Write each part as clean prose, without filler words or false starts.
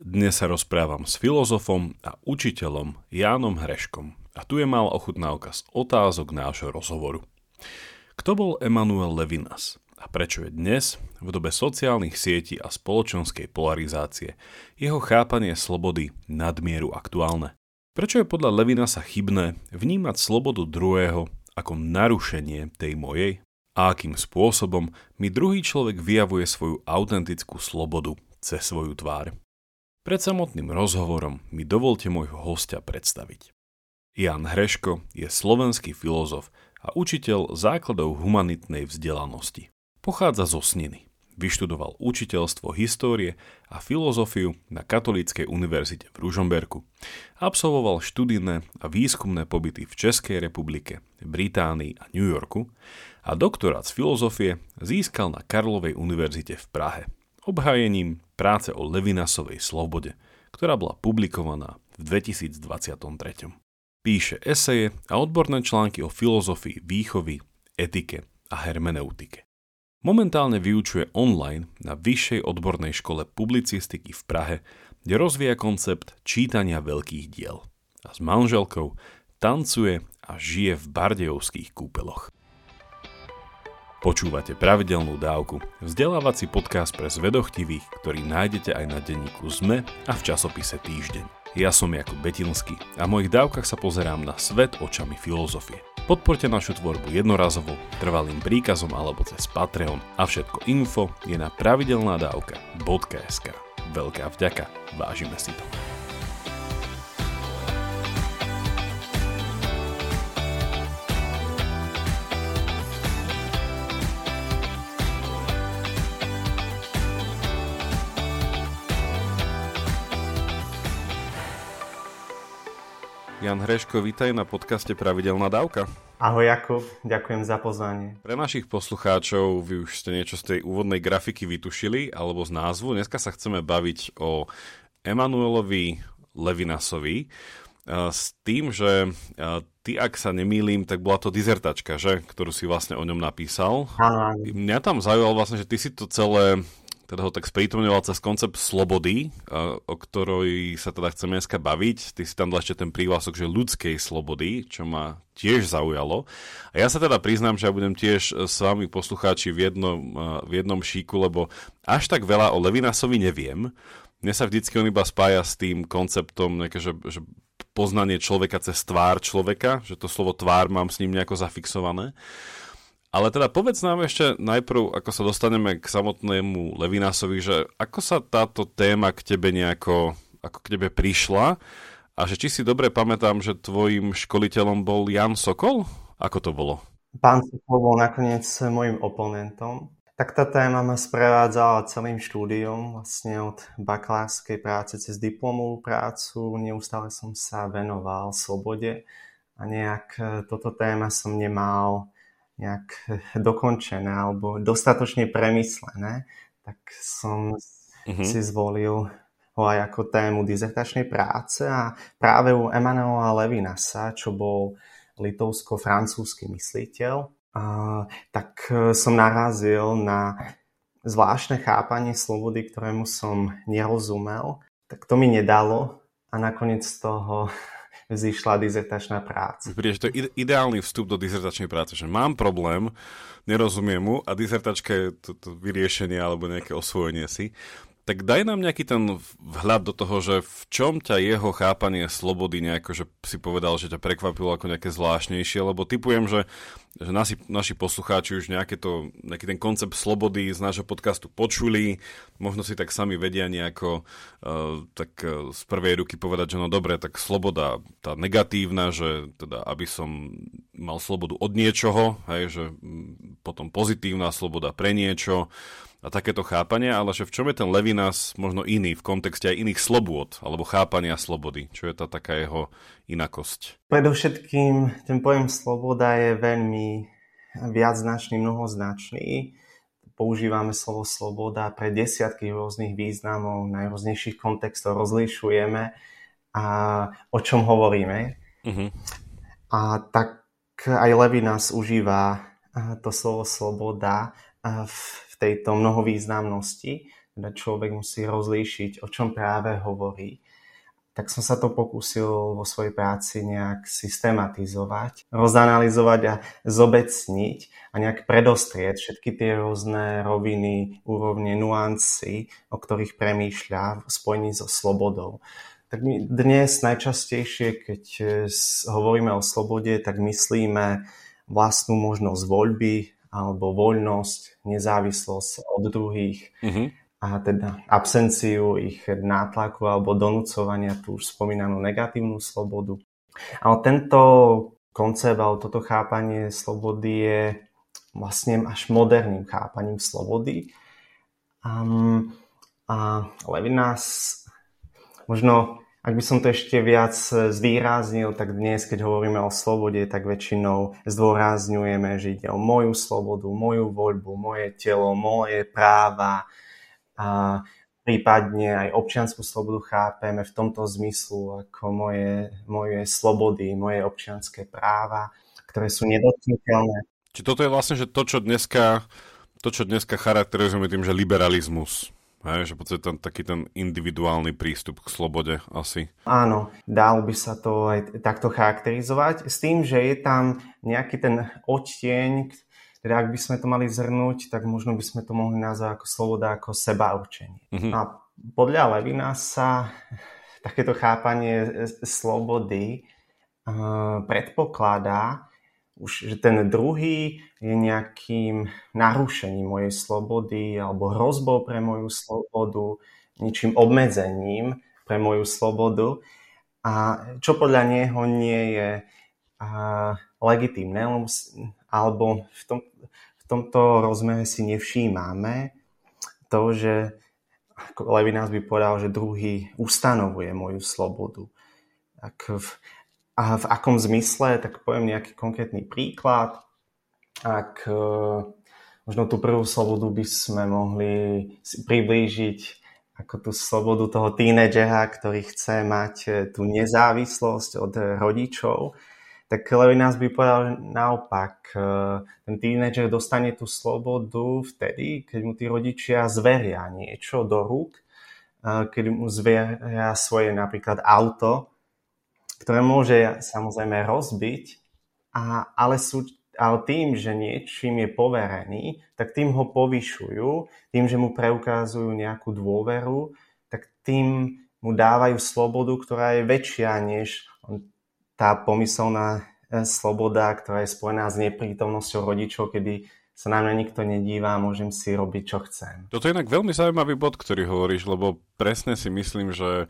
Dnes sa rozprávam s filozofom a učiteľom Jánom Hreškom a tu je mal ochutnávka z otázok nášho rozhovoru. Kto bol Emanuel Levinas a prečo je dnes, v dobe sociálnych sietí a spoločenskej polarizácie, jeho chápanie slobody nadmieru aktuálne? Prečo je podľa Levinasa chybné vnímať slobodu druhého ako narušenie tej mojej? A akým spôsobom mi druhý človek vyjavuje svoju autentickú slobodu cez svoju tvár? Pred samotným rozhovorom mi dovolte môjho hostia predstaviť. Ján Hreško je slovenský filozof a učiteľ základov humanitnej vzdelanosti. Pochádza zo Sniny. Vyštudoval učiteľstvo histórie a filozofiu na Katolíckej univerzite v Ružomberku. Absolvoval študijné a výskumné pobyty v Českej republike, Británii a New Yorku a doktorát z filozofie získal na Karlovej univerzite v Prahe obhájením práce o Levinasovej slobode, ktorá bola publikovaná v 2023. Píše eseje a odborné články o filozofii výchovy, etike a hermeneutike. Momentálne vyučuje online na Vyššej odbornej škole publicistiky v Prahe, kde rozvíja koncept čítania veľkých diel. A s manželkou tancuje a žije v bardejovských kúpeloch. Počúvate pravidelnú dávku, vzdelávací podcast pre zvedochtivých, ktorý nájdete aj na denníku SME a v časopise Týždeň. Ja som Jakub Betinský a v mojich dávkach sa pozerám na svet očami filozofie. Podporte našu tvorbu jednorazovo, trvalým príkazom alebo cez Patreon a všetko info je na pravidelnadavka.sk. Veľká vďaka, vážime si to. Ján Hreško, vítaj na podcaste Pravidelná dávka. Ahoj Jakub, ďakujem za pozvanie. Pre našich poslucháčov, vy už ste niečo z tej úvodnej grafiky vytušili, alebo z názvu. Dneska sa chceme baviť o Emanuelovi Levinasovi s tým, že ty, ak sa nemýlim, tak bola to dizertačka, že? Ktorú si vlastne o ňom napísal. Áno. Mňa tam zaujalo vlastne, že ty si to celé teda ho tak sprítomňoval cez koncept slobody, o ktorej sa teda chceme dneska baviť. Ty si tam dal ešte ten prívlasok, že ľudskej slobody, čo ma tiež zaujalo. A ja sa teda priznám, že ja budem tiež s vami poslucháči v jednom šíku, lebo až tak veľa o Levinasovi neviem. Mne sa vždycky on iba spája s tým konceptom, že poznanie človeka cez tvár človeka, že to slovo tvár mám s ním nejako zafixované. Ale teda povedz nám ešte najprv, ako sa dostaneme k samotnému Levinasovi, že ako sa táto téma k tebe nejako, ako k tebe prišla a že či si dobre pamätám, že tvojim školiteľom bol Jan Sokol? Ako to bolo? Pán Sokol bol nakoniec môjim oponentom. Tak tá téma ma sprevádzala celým štúdiom, vlastne od bakalárskej práce cez diplomovú prácu. Neustále som sa venoval slobode a nejak toto téma som nemal nejak dokončené alebo dostatočne premyslené, tak som si zvolil ho aj ako tému dizertačnej práce a práve u Emanuela Levinasa, čo bol litovsko-francúzsky mysliteľ, tak som narazil na zvláštne chápanie slobody, ktorému som nerozumel, tak to mi nedalo a nakoniec z toho vzýšla dizertačná práca. Príde, že to je ideálny vstup do dizertačnej práce, že mám problém, nerozumiem mu a dizertačka je to vyriešenie alebo nejaké osvojenie si. Tak daj nám nejaký ten vhľad do toho, že v čom ťa jeho chápanie slobody nejako, že si povedal, že ťa prekvapilo ako nejaké zvláštnejšie, lebo typujem, že naši poslucháči už nejaký ten koncept slobody z nášho podcastu počuli, možno si tak sami vedia nejako tak z prvej ruky povedať, že no dobre, tak sloboda tá negatívna, že teda aby som mal slobodu od niečoho, hej, že potom pozitívna sloboda pre niečo, a takéto chápanie, ale že v čom je ten Levinas možno iný v kontexte aj iných slobôd alebo chápania slobody? Čo je tá taká jeho inakosť? Predovšetkým ten pojem sloboda je veľmi viacznačný, mnohoznačný. Používame slovo sloboda pre desiatky rôznych významov, najrôznejších kontextov rozlišujeme a o čom hovoríme. A tak aj Levinas užíva to slovo sloboda v tejto mnohovýznamnosti. teda človek musí rozlíšiť, o čom práve hovorí. Tak som sa to pokúsil vo svojej práci nejak systematizovať, rozanalizovať a zobecniť a nejak predostrieť všetky tie rôzne roviny, úrovne, nuancy, o ktorých premýšľa v spojení so slobodou. Tak my dnes najčastejšie, keď hovoríme o slobode, tak myslíme vlastnú možnosť voľby alebo voľnosť, nezávislosť od druhých. A teda absenciu ich nátlaku alebo donúcovania, tú už spomínanú negatívnu slobodu. Ale tento koncept alebo toto chápanie slobody je vlastne až moderným chápaním slobody. A Levinas, možno ak by som to ešte viac zvýraznil, tak dnes, keď hovoríme o slobode, tak väčšinou zdôrazňujeme, že ide o moju slobodu, moju voľbu, moje telo, moje práva, a prípadne aj občiansku slobodu chápeme v tomto zmyslu ako moje slobody, moje občianske práva, ktoré sú nedotknuteľné. Či toto je vlastne, že to, čo dneska charakterizujeme tým, že liberalizmus, hej, že v podstate taký ten individuálny prístup k slobode asi. Áno, dalo by sa to aj takto charakterizovať, s tým, že je tam nejaký ten odtieň. Teda ak by sme to mali zhrnúť, tak možno by sme to mohli nazvať ako sloboda, ako sebaurčenie. A podľa Levinasa takéto chápanie slobody predpokladá už, že ten druhý je nejakým narušením mojej slobody alebo hrozbou pre moju slobodu, ničím obmedzením pre moju slobodu. A čo podľa neho nie je legitímne, alebo v tomto rozmere si nevšímame to, že Levinas by povedal, že druhý ustanovuje moju slobodu. A v akom zmysle, tak poviem nejaký konkrétny príklad. Ak možno tú prvú slobodu by sme mohli si priblížiť ako tú slobodu toho tínedžera, ktorý chce mať tú nezávislosť od rodičov, tak Levinas by povedal, že naopak, ten tínedžer dostane tú slobodu vtedy, keď mu tí rodičia zveria niečo do rúk, keď mu zveria svoje napríklad auto, ktoré môže samozrejme rozbiť, ale tým, že niečím je poverený, tak tým ho povyšujú, tým, že mu preukazujú nejakú dôveru, tak tým mu dávajú slobodu, ktorá je väčšia než tá pomyselná sloboda, ktorá je spojená s neprítomnosťou rodičov, kedy sa na mňa nikto nedíva a môžem si robiť, čo chcem. Toto je inak veľmi zaujímavý bod, ktorý hovoríš, lebo presne si myslím, že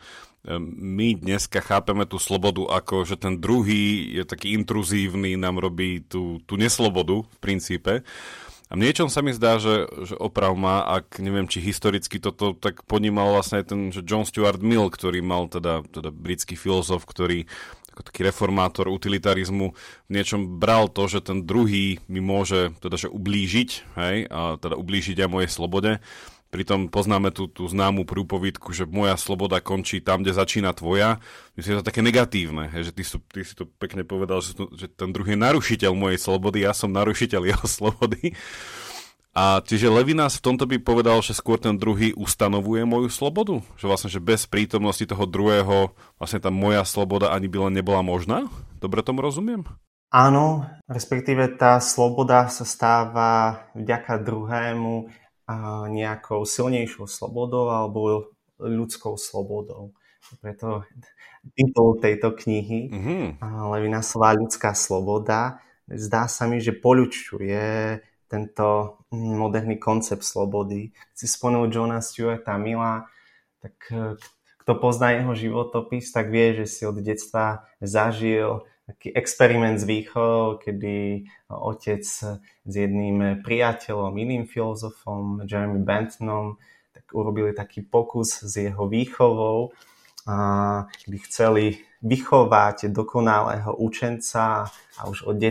my dneska chápeme tú slobodu ako, že ten druhý je taký intruzívny, nám robí tú neslobodu v princípe. A v niečom sa mi zdá, že oprav má, ak neviem, či historicky toto tak ponímal vlastne ten, že John Stuart Mill, ktorý mal teda britský filozof, ktorý ako taký reformátor utilitarizmu v niečom bral to, že ten druhý mi môže teda že ublížiť, hej, a teda ublížiť aj mojej slobode. Pritom poznáme tú známu prúpovidku, že moja sloboda končí tam, kde začína tvoja. Myslím, že to je také negatívne, hej, že ty si to pekne povedal, že ten druhý je narušiteľ mojej slobody, ja som narušiteľ jeho slobody. A čiže Levinas v tomto by povedal, že skôr ten druhý ustanovuje moju slobodu? Že vlastne, že bez prítomnosti toho druhého vlastne tá moja sloboda ani by len nebola možná? Dobre tomu rozumiem? Áno, respektíve tá sloboda sa stáva vďaka druhému nejakou silnejšou slobodou alebo ľudskou slobodou. Preto titul tejto knihy Levinasová ľudská sloboda, zdá sa mi, že poľučuje tento moderný koncept slobody. Keď si spomenul Johna Stuarta Milla, tak kto pozná jeho životopis, tak vie, že si od detstva zažil taký experiment s výchovou, kedy otec s jedným priateľom, iným filozofom, Jeremy Benthanom, tak urobili taký pokus s jeho výchovou, kedy chceli vychovať dokonalého učenca a už od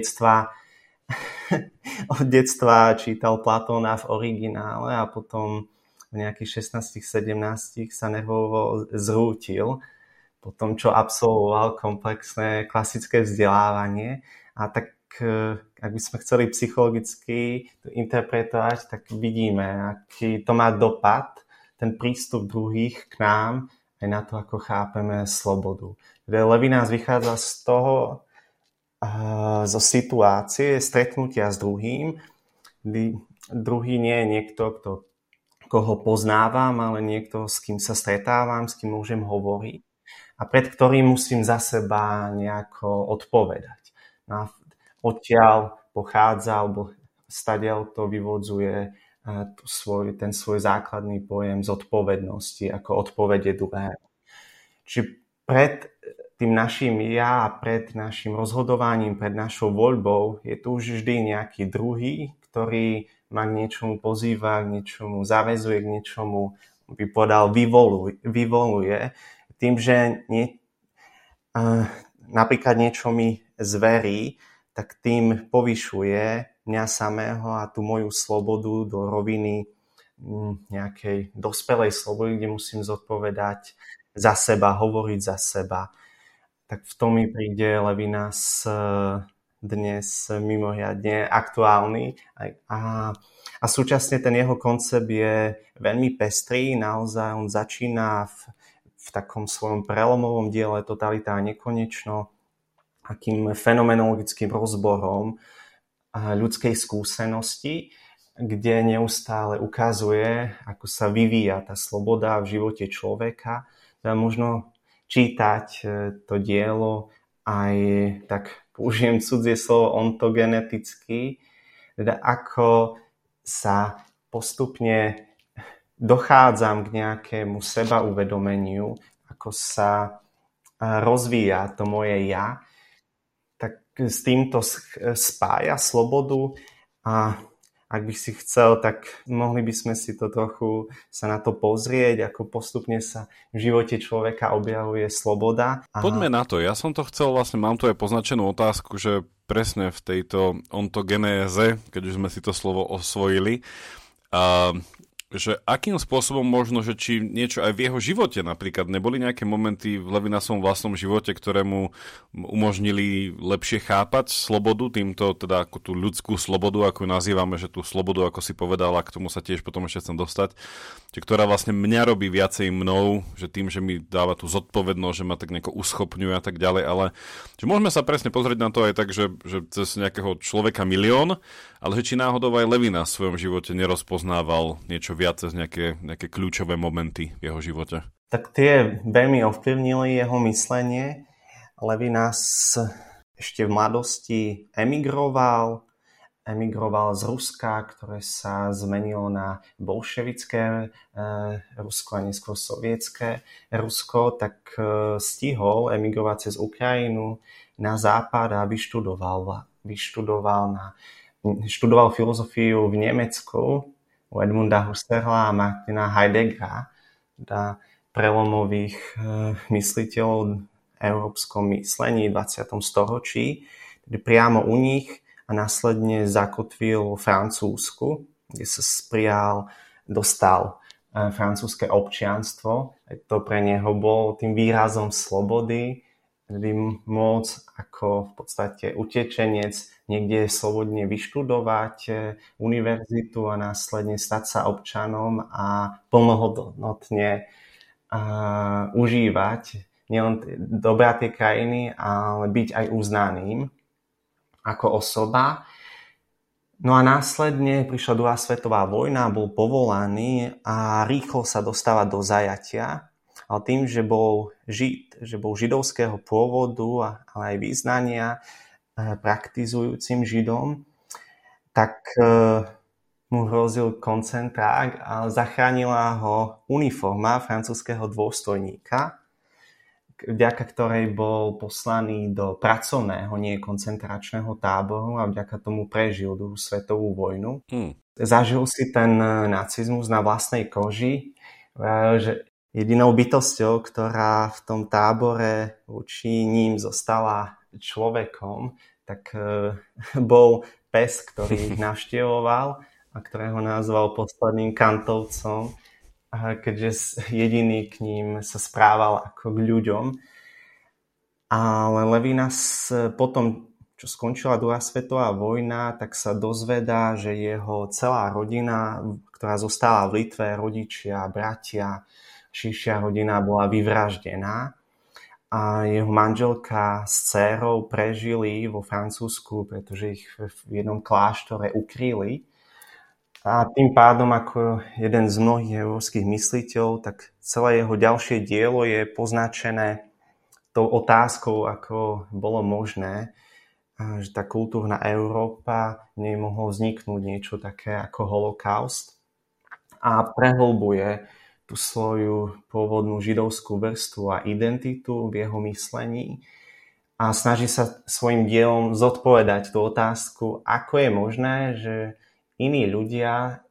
detstva čítal Platóna v originále a potom v nejakých 16-17 sa nervovo zrútil po tom, čo absolvoval komplexné klasické vzdelávanie. A tak, ak by sme chceli psychologicky to interpretovať, tak vidíme, aký to má dopad, ten prístup druhých k nám, aj na to, ako chápeme slobodu. Levinas vychádza z toho, zo situácie stretnutia s druhým, kdy druhý nie je niekto, koho poznávam, ale niekto, s kým sa stretávam, s kým môžem hovoriť a pred ktorým musím za seba nejako odpovedať. No a odtiaľ pochádza, alebo stadiaľ to vyvodzuje ten svoj základný pojem zodpovednosti, ako odpovede druhého. Čiže pred tým našim ja a pred našim rozhodovaním, pred našou voľbou je tu už vždy nejaký druhý, ktorý ma k niečomu pozýva, k niečomu zaväzuje, k niečomu, by povedal, vyvoluje. Tým, že napríklad niečo mi zverí, tak tým povyšuje mňa samého a tú moju slobodu do roviny nejakej dospelej slobody, kde musím zodpovedať za seba, hovoriť za seba. Tak v tom mi príde Levinas dnes mimoriadne aktuálny a súčasne ten jeho koncept je veľmi pestrý, naozaj on začína v takom svojom prelomovom diele Totalita a nekonečno akým fenomenologickým rozborom ľudskej skúsenosti, kde neustále ukazuje, ako sa vyvíja tá sloboda v živote človeka. Teda možno čítať to dielo aj, tak použijem cudzie slovo, ontogeneticky, teda ako sa postupne dochádzam k nejakému sebauvedomeniu, ako sa rozvíja to moje ja, tak s týmto spája slobodu a ak by si chcel, tak mohli by sme si to trochu sa na to pozrieť, ako postupne sa v živote človeka objavuje sloboda. Poďme na to. Ja som to chcel, vlastne mám tu aj poznačenú otázku, že presne v tejto ontogenéze, keď už sme si to slovo osvojili, že akým spôsobom možno, že či niečo aj v jeho živote napríklad neboli nejaké momenty v Levinasovom vlastnom živote, ktoré mu umožnili lepšie chápať slobodu, týmto teda ako tú ľudskú slobodu, ako ju nazývame, že tú slobodu, ako si povedala, k tomu sa tiež potom ešte chcem dostať, ktorá vlastne mňa robí viacej mnou, že tým, že mi dáva tú zodpovednosť, že ma tak nejako uschopňuje a tak ďalej, ale že môžeme sa presne pozrieť na to aj tak, že cez nejakého človeka milión, ale že či náhodou aj Levinas v svojom živote nerozpoznával niečo viac cez nejaké kľúčové momenty v jeho živote. Tak tie veľmi ovplyvnili jeho myslenie. Levinas ešte v mladosti emigroval z Ruska, ktoré sa zmenilo na bolševické Rusko a neskôr sovietské Rusko, tak stihol emigrovať cez Ukrajinu na západ a študoval filozofiu v Nemecku u Edmunda Husserla a Martina Heideggera, teda prelomových mysliteľov v európskom myslení v 20. storočí, tedy priamo u nich a následne zakotvil v Francúzsku, kde sa dostal francúzske občianstvo. To pre neho bol tým výrazom slobody, kedy môcť ako v podstate utečenec niekde slobodne vyštudovať univerzitu a následne stať sa občanom a plnohodnotne užívať nielen dobrá tej krajiny, ale byť aj uznaným ako osoba. No a následne prišla druhá svetová vojna, bol povolaný a rýchlo sa dostáva do zajatia. Ale tým, že bol židovského pôvodu, ale aj vyznania praktizujúcim židom, tak mu hrozil koncentrák a zachránila ho uniforma francúzskeho dôstojníka, vďaka ktorej bol poslaný do pracovného, nie koncentračného táboru a vďaka tomu prežil druhú svetovú vojnu. Zažil si ten nacizmus na vlastnej koži, že jedinou bytosťou, ktorá v tom tábore voči ním zostala človekom, tak bol pes, ktorý ich navštevoval a ktorého nazval posledným kantovcom, keďže jediný k ním sa správal ako k ľuďom. Ale Levinas potom, čo skončila druhá svetová vojna, tak sa dozvedá, že jeho celá rodina, ktorá zostala v Litve, rodičia, bratia, širšia rodina bola vyvraždená a jeho manželka s dcérou prežili vo Francúzsku, pretože ich v jednom kláštore ukryli. A tým pádom, ako jeden z mnohých európskych mysliteľov, tak celé jeho ďalšie dielo je poznačené tou otázkou, ako bolo možné, že tá kultúrna Európa, v nej mohlo vzniknúť niečo také ako holokaust a prehlbuje tú svoju pôvodnú židovskú vrstvu a identitu v jeho myslení a snaží sa svojim dielom zodpovedať tú otázku, ako je možné, že iní ľudia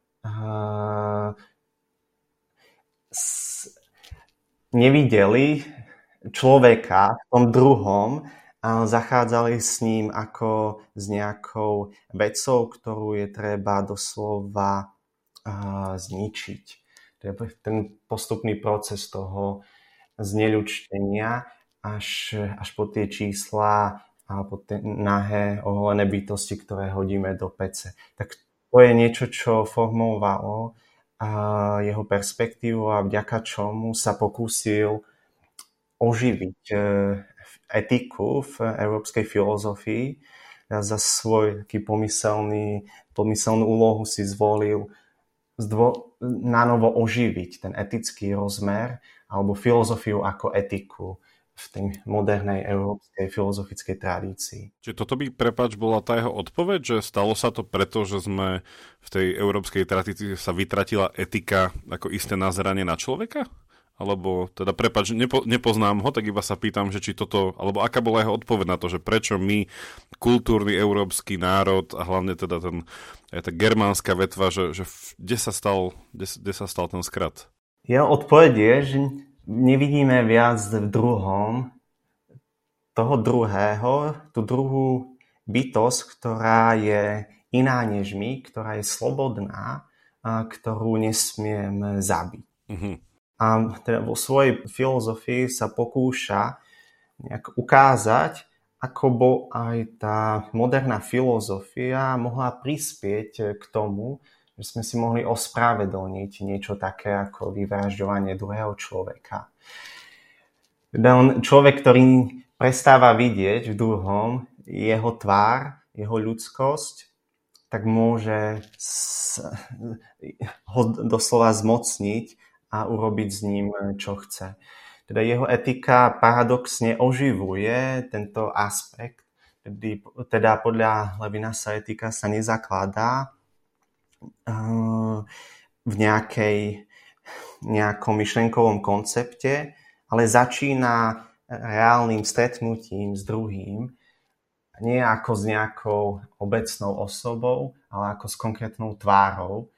nevideli človeka v tom druhom, zachádzali s ním ako s nejakou vecou, ktorú je treba doslova zničiť. Ten postupný proces toho zneľudštenia až po tie čísla a po tie nahé oholené bytosti, ktoré hodíme do pece. Tak to je niečo, čo formovalo jeho perspektívu a vďaka čomu sa pokúsil oživiť etiku v európskej filozofii. Ja za svoj taký pomyselnú úlohu si zvolil nanovo oživiť ten etický rozmer alebo filozofiu ako etiku v tej modernej európskej filozofickej tradícii. Čiže toto by, prepáč, bola tá jeho odpoveď, že stalo sa to preto, že sme v tej európskej tradícii sa vytratila etika ako isté nazeranie na človeka? Alebo teda, prepáč, nepoznám ho, tak iba sa pýtam, že či toto, alebo aká bola jeho odpoveď na to, že prečo my, kultúrny európsky národ a hlavne teda tá germánska vetva, že kde sa stal ten skrat? Jeho odpoveď je, že nevidíme viac v druhom toho druhého, tú druhú bytosť, ktorá je iná než my, ktorá je slobodná, a ktorú nesmiem zabiť. Uh-huh. A teda vo svojej filozofii sa pokúša nejak ukázať, ako bo aj tá moderná filozofia mohla prispieť k tomu, že sme si mohli ospravedlniť niečo také ako vyvražďovanie druhého človeka. Teda človek, ktorý prestáva vidieť v druhom jeho tvár, jeho ľudskosť, tak môže ho doslova zmocniť a urobiť s ním, čo chce. Teda jeho etika paradoxne oživuje tento aspekt. Teda podľa Levinasa etika sa nezakladá v nejakom myšlenkovom koncepte, ale začína reálnym stretnutím s druhým, nie ako s nejakou obecnou osobou, ale ako s konkrétnou tvárou,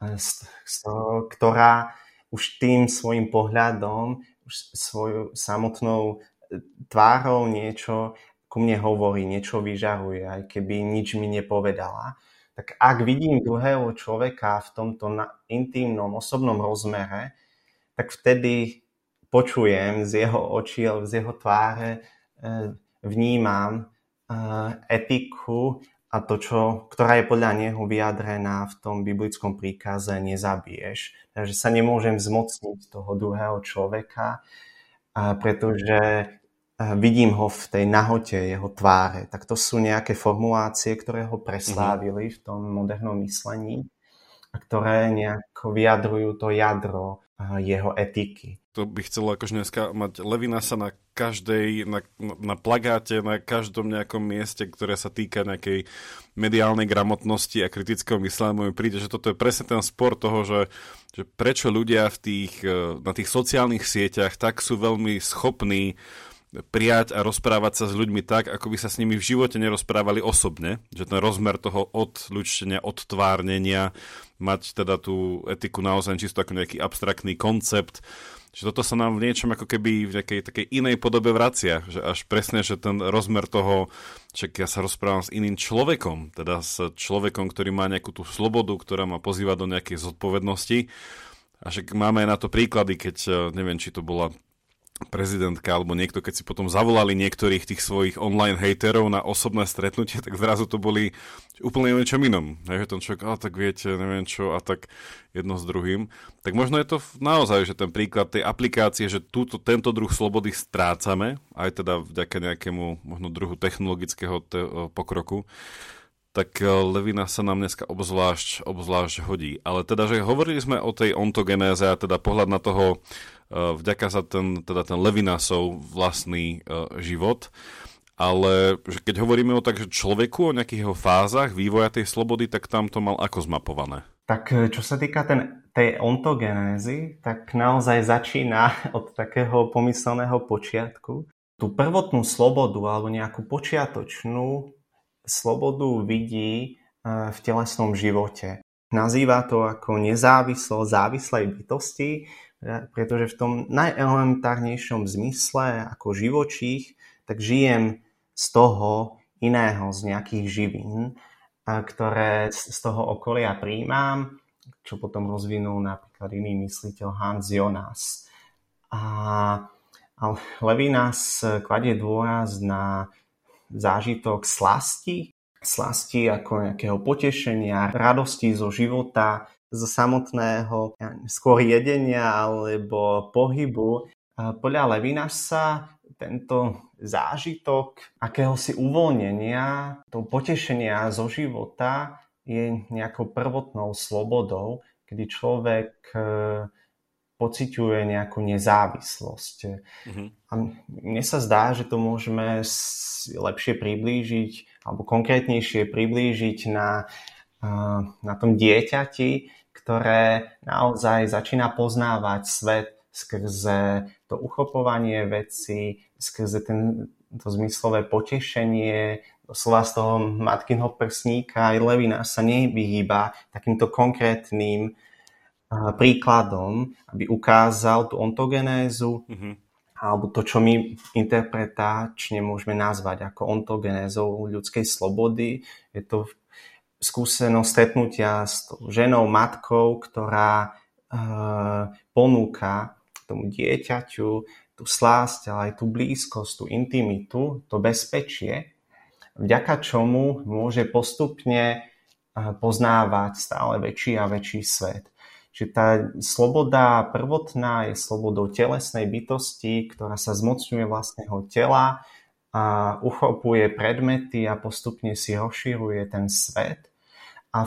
ktorá už tým svojim pohľadom, už svojou samotnou tvárou niečo ku mne hovorí, niečo vyžaruje, aj keby nič mi nepovedala. Tak ak vidím druhého človeka v tomto intímnom, osobnom rozmere, tak vtedy počujem z jeho očí, z jeho tváre, vnímam etiku a to, ktorá je podľa neho vyjadrená v tom biblickom príkaze nezabiješ. Takže sa nemôžem zmocniť toho druhého človeka, pretože vidím ho v tej nahote jeho tváre. Tak to sú nejaké formulácie, ktoré ho preslávili v tom modernom myslení a ktoré nejako vyjadrujú to jadro jeho etiky. To by chcelo akože dneska mať Levinasa na každej, na plagáte, na každom nejakom mieste, ktoré sa týka nejakej mediálnej gramotnosti a kritického myslenia. Mi príde, že toto je presne ten spor toho, že prečo ľudia na tých sociálnych sieťach tak sú veľmi schopní prijať a rozprávať sa s ľuďmi tak, ako by sa s nimi v živote nerozprávali osobne, že ten rozmer toho odľučtenia, odtvárnenia, mať teda tú etiku naozaj čisto ako nejaký abstraktný koncept, že toto sa nám v niečom ako keby v nejakej takej inej podobe vracia, že až presne, že ten rozmer toho, že ja sa rozprávam s iným človekom, teda s človekom, ktorý má nejakú tú slobodu, ktorá ma pozýva do nejakej zodpovednosti, a že máme aj na to príklady, keď neviem, či to bola prezidentka alebo niekto, keď si potom zavolali niektorých tých svojich online hejterov na osobné stretnutie, tak zrazu to boli úplne niečom inom. Že ten človek, tak viete, neviem čo, a tak jedno s druhým. Tak možno je to naozaj, že ten príklad tej aplikácie, že tento druh slobody strácame, aj teda vďaka nejakému možno druhu technologického pokroku, tak Levina sa nám dneska obzvlášť hodí. Ale teda, že hovorili sme o tej ontogenéze a teda pohľad na toho, vďaka sa ten Levinasov vlastný život, ale že keď hovoríme o takže človeku, o nejakých jeho fázach vývoja tej slobody, tak tam to mal ako zmapované? Tak čo sa týka tej ontogenézy, tak naozaj začína od takého pomyselného počiatku. Tú prvotnú slobodu alebo nejakú počiatočnú slobodu vidí v telesnom živote. Nazýva to ako nezávislosť závislej bytosti, pretože v tom najelementárnejšom zmysle ako živočích, tak žijem z toho iného, z nejakých živín, ktoré z toho okolia príjmam, čo potom rozvinul napríklad iný mysliteľ Hans Jonas. A Levinas kladie dôraz na zážitok slasti ako nejakého potešenia, radosti zo života, zo samotného skôr jedenia alebo pohybu. Podľa Levinasa tento zážitok akéhosi uvoľnenia, to potešenia zo života je nejakou prvotnou slobodou, kedy človek pociťuje nejakú nezávislosť. Mm-hmm. A mne sa zdá, že to môžeme lepšie priblížiť alebo konkrétnejšie priblížiť na tom dieťati, ktoré naozaj začína poznávať svet skrze to uchopovanie vecí, skrze to zmyslové potešenie, doslova z toho matkinho prsníka. Aj Levinas sa nevyhýba takýmto konkrétnym príkladom, aby ukázal tú ontogenézu, alebo to, čo my interpretačne môžeme nazvať ako ontogenézou ľudskej slobody. Je to skúsenosť stretnutia s tou ženou, matkou, ktorá ponúka tomu dieťaťu tú slásť, ale aj tú blízkosť, tú intimitu, to bezpečie, vďaka čomu môže postupne poznávať stále väčší a väčší svet. Čiže tá sloboda prvotná je slobodou telesnej bytosti, ktorá sa zmocňuje vlastného tela a uchopuje predmety a postupne si rozširuje ten svet. A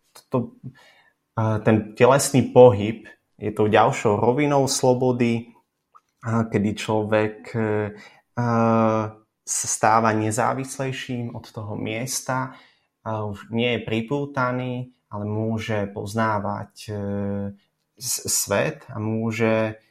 ten telesný pohyb je tou ďalšou rovinou slobody, kedy človek sa stáva nezávislejším od toho miesta, už nie je pripútaný, ale môže poznávať svet a môže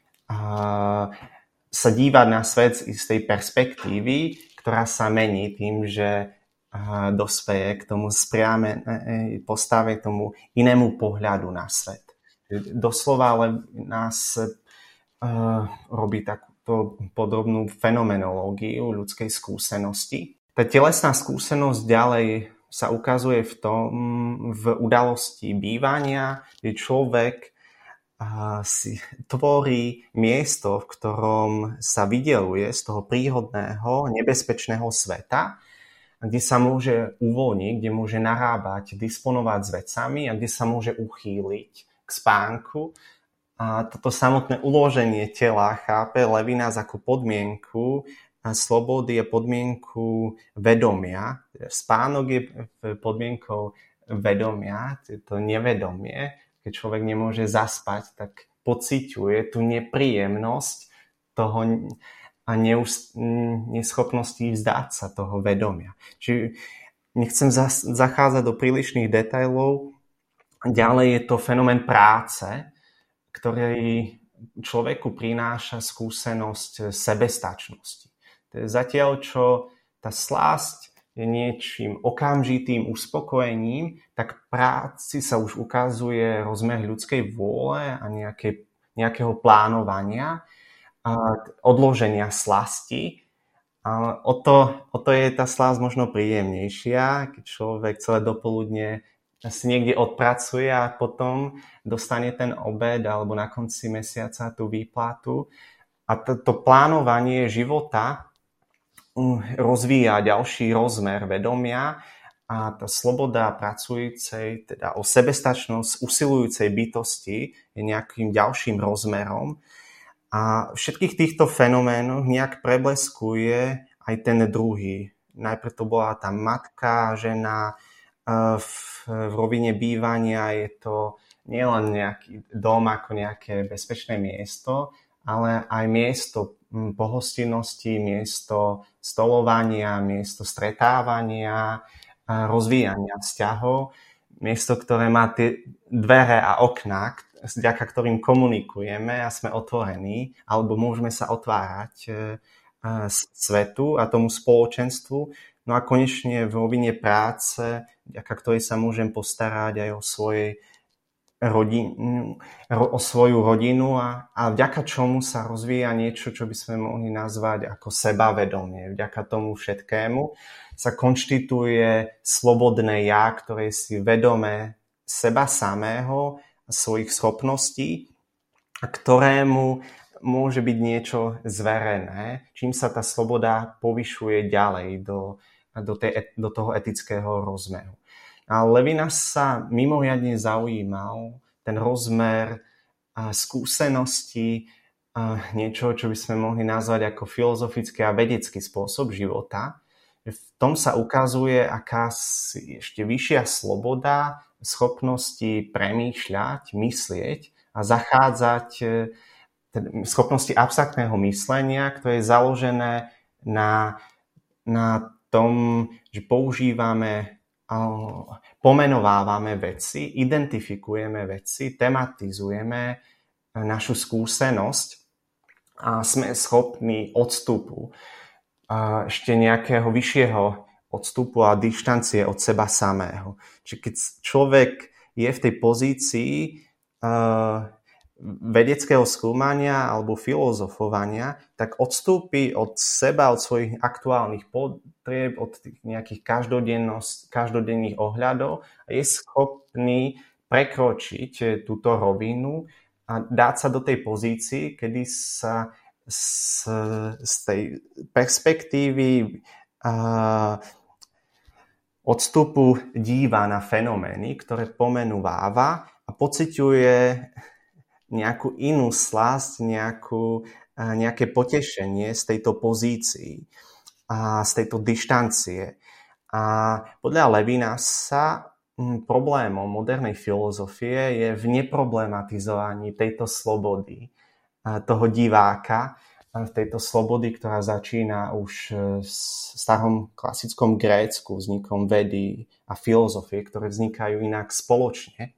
sa dívať na svet z tej perspektívy, ktorá sa mení tým, že dospeje k tomu postave, tomu inému pohľadu na svet. Doslova ale nás robí takúto podrobnú fenomenológiu ľudskej skúsenosti. Tá telesná skúsenosť ďalej sa ukazuje v udalosti bývania, kde človek si tvorí miesto, v ktorom sa vydeluje z toho príhodného, nebezpečného sveta, kde sa môže uvoľniť, kde môže narábať, disponovať s vecami a kde sa môže uchýliť k spánku. A toto samotné uloženie tela chápe Levinas ako podmienku slobody je podmienku vedomia. Spánok je podmienkou vedomia, to nevedomie. Keď človek nemôže zaspať, tak pociťuje tú nepríjemnosť toho a neschopnosti vzdať sa toho vedomia. Čiže nechcem zachádzať do prílišných detailov. Ďalej je to fenomén práce, ktorý človeku prináša skúsenosť sebestačnosti. Zatiaľ, čo tá slásť je niečím okamžitým uspokojením, tak práci sa už ukazuje rozmer ľudskej vôle a nejakého plánovania, odloženia slasti. O to je tá slásť možno príjemnejšia, keď človek celé dopoludne si niekde odpracuje a potom dostane ten obed alebo na konci mesiaca tú výplatu. A to plánovanie života rozvíja ďalší rozmer vedomia a tá sloboda pracujúcej, teda o sebestačnosť usilujúcej bytosti je nejakým ďalším rozmerom. A všetkých týchto fenoménoch nejak prebleskuje aj ten druhý. Najprv to bola tá matka, žena, v rovine bývania je to nielen nejaký dom ako nejaké bezpečné miesto, ale aj miesto pohostinnosti, miesto stolovania, miesto stretávania, rozvíjania vzťahov, miesto, ktoré má tie dvere a okná, vďaka ktorým komunikujeme a sme otvorení, alebo môžeme sa otvárať svetu a tomu spoločenstvu. No a konečne v rovine práce, vďaka ktorej sa môžem postarať aj o svoju rodinu a vďaka čomu sa rozvíja niečo, čo by sme mohli nazvať ako sebavedomie. Vďaka tomu všetkému sa konštituje slobodné ja, ktoré si vedomé seba samého, svojich schopností, a ktorému môže byť niečo zverené, čím sa tá sloboda povyšuje ďalej do toho etického rozmeru. A Levinas sa mimoriadne zaujímal ten rozmer skúsenosti, niečo, čo by sme mohli nazvať ako filozofický a vedecký spôsob života. V tom sa ukazuje akási ešte vyššia sloboda, schopnosti premýšľať, myslieť a zachádzať, schopnosti abstraktného myslenia, ktoré je založené na tom, že pomenovávame veci, identifikujeme veci, tematizujeme našu skúsenosť a sme schopní odstupu, ešte nejakého vyššieho odstupu a dištancie od seba samého. Čiže keď človek je v tej pozícii vedeckého skúmania alebo filozofovania, tak odstúpi od seba, od svojich aktuálnych potrieb, od tých nejakých každodenných ohľadov a je schopný prekročiť túto rovinu a dať sa do tej pozícii, kedy sa z tej perspektívy odstupu díva na fenomény, ktoré pomenúváva a pociťuje nejakú inú slasť, nejaké potešenie z tejto pozícii a z tejto dištancie. A podľa Levinasa problémom modernej filozofie je v neproblematizovaní tejto slobody, toho diváka, v tejto slobody, ktorá začína už v starom klasickom Grécku vznikom vedy a filozofie, ktoré vznikajú inak spoločne.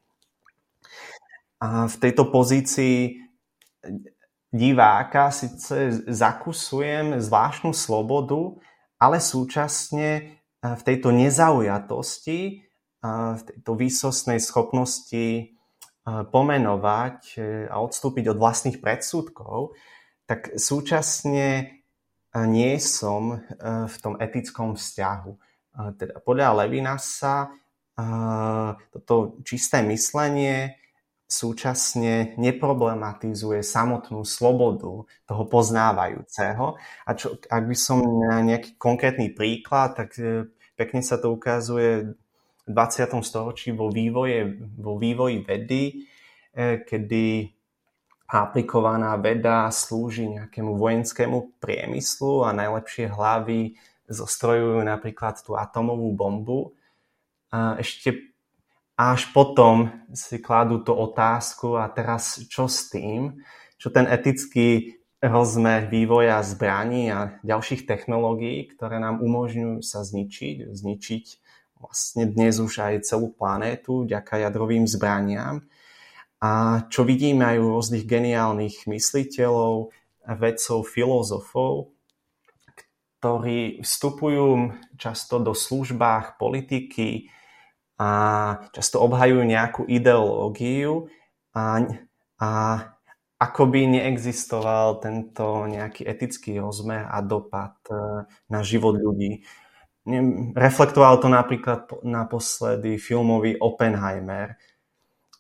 A v tejto pozícii diváka síce zakusujem zvláštnu slobodu, ale súčasne v tejto nezaujatosti, v tejto výsostnej schopnosti pomenovať a odstúpiť od vlastných predsudkov, tak súčasne nie som v tom etickom vzťahu. Teda podľa Levinasa toto čisté myslenie súčasne neproblematizuje samotnú slobodu toho poznávajúceho. A ak by som na nejaký konkrétny príklad, tak pekne sa to ukazuje v 20. storočí vo vývoji vedy, kedy aplikovaná veda slúži nejakému vojenskému priemyslu a najlepšie hlavy zostrojujú napríklad tú atomovú bombu. A ešte až potom si kladú tú otázku, a teraz čo s tým? Čo ten etický rozmer vývoja zbraní a ďalších technológií, ktoré nám umožňujú sa zničiť vlastne dnes už aj celú planétu vďaka jadrovým zbraniam. A čo vidíme aj u rôznych geniálnych mysliteľov, vedcov, filozofov, ktorí vstupujú často do službách politiky a často obhajujú nejakú ideológiu a ako by neexistoval tento nejaký etický rozmer a dopad na život ľudí. Reflektoval to napríklad naposledy filmový Oppenheimer,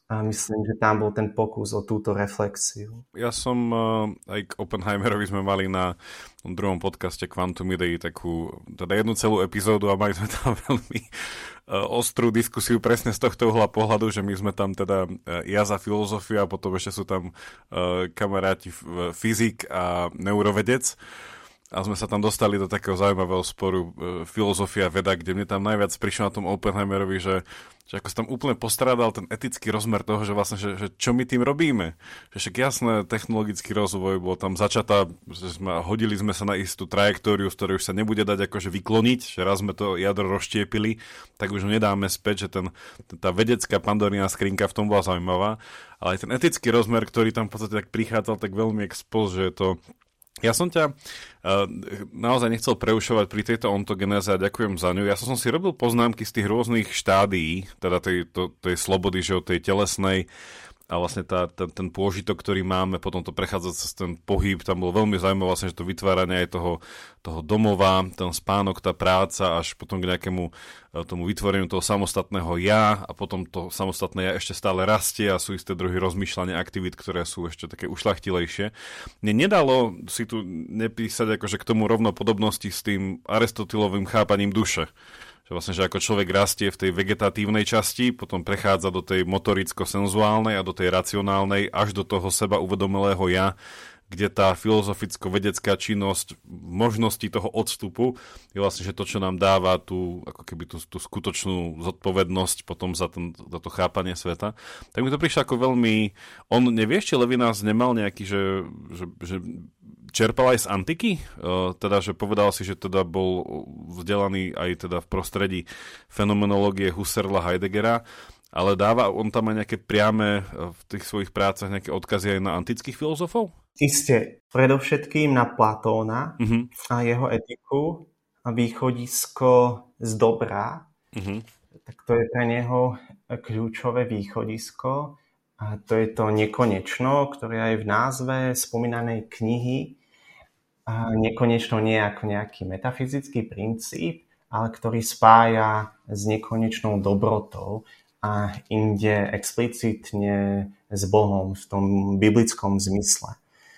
A myslím, že tam bol ten pokus o túto reflexiu. Ja som aj k Oppenheimerovi sme mali na druhom podcaste Quantum Idei takú, teda jednu celú epizódu a mali sme tam veľmi ostrú diskusiu presne z tohto uhla pohľadu, že my sme tam teda ja za filozofiu a potom ešte sú tam kamaráti fyzik a neurovedec. A sme sa tam dostali do takého zaujímavého sporu filozofia a veda, kde mne tam najviac prišlo na tom Oppenheimerovi, že ako sa tam úplne postrádal ten etický rozmer toho, že vlastne, že čo my tým robíme. Že však jasné, technologický rozvoj bol tam začatá, že hodili sme sa na istú trajektóriu, z ktorej už sa nebude dať akože vykloniť, že raz sme to jadro rozštiepili, tak už ho nedáme späť, že tá vedecká pandorína skrinka v tom bola zaujímavá, ale aj ten etický rozmer, ktorý tam v podstate tak prichádzal, tak veľmi expos, že je to. Ja som ťa naozaj nechcel preušovať pri tejto ontogenéze a ďakujem za ňu. Ja som si robil poznámky z tých rôznych štádií, teda tej slobody, že od tej telesnej a vlastne ten pôžitok, ktorý máme, potom to prechádza cez ten pohyb, tam bolo veľmi zaujímavé vlastne, že to vytváranie aj toho domova, ten spánok, tá práca, až potom k nejakému tomu vytvoreniu toho samostatného ja a potom to samostatné ja ešte stále rastie a sú isté druhy rozmýšľania aktivít, ktoré sú ešte také ušľachtilejšie. Mne nedalo si tu nepísať akože k tomu rovno podobnosti s tým Aristotelovým chápaním duše. Že vlastne, že ako človek rastie v tej vegetatívnej časti, potom prechádza do tej motoricko-senzuálnej a do tej racionálnej, až do toho seba uvedomilého ja, kde tá filozoficko-vedecká činnosť možnosti toho odstupu je vlastne, že to, čo nám dáva tú skutočnú zodpovednosť potom za to chápanie sveta. Tak mi to prišlo ako veľmi. On nevieš, či Levinas nemal nejaký, že čerpal aj z antiky? Teda, že povedal si, že teda bol vzdelaný aj teda v prostredí fenomenológie Husserla, Heideggera, ale dáva on tam aj nejaké priame v tých svojich prácach nejaké odkazy aj na antických filozofov? Isté, predovšetkým na Platóna a jeho etiku a východisko z dobra. Tak to je pre neho kľúčové východisko. A to je to nekonečno, ktoré aj v názve spomínanej knihy. A nekonečno nie ako nejaký metafyzický princíp, ale ktorý spája s nekonečnou dobrotou a inde explicitne s Bohom v tom biblickom zmysle.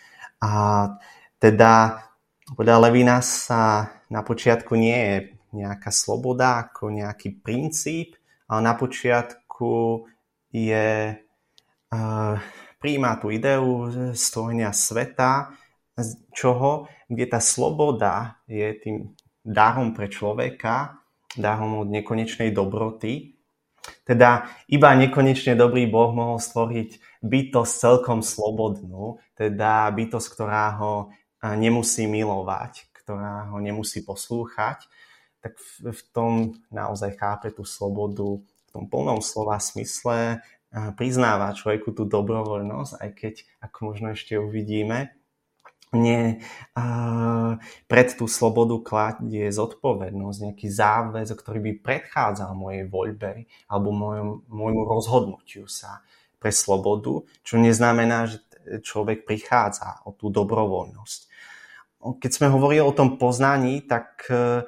A teda podľa Levinasa na počiatku nie je nejaká sloboda ako nejaký princíp, ale na počiatku je prijíma tú ideu stvorenia sveta, kde tá sloboda je tým darom pre človeka, darom od nekonečnej dobroty. Teda iba nekonečne dobrý Boh mohol stvoriť bytosť celkom slobodnú, teda bytosť, ktorá ho nemusí milovať, ktorá ho nemusí poslúchať, tak v tom naozaj chápe tú slobodu v tom plnom slova smysle, priznáva človeku tú dobrovoľnosť, aj keď, ako možno ešte uvidíme, pred tú slobodu kladie zodpovednosť, nejaký záväzok, ktorý by predchádzal mojej voľbe alebo môjmu rozhodnutiu sa pre slobodu, čo neznamená, že človek prichádza o tú dobrovoľnosť. Keď sme hovorili o tom poznaní, tak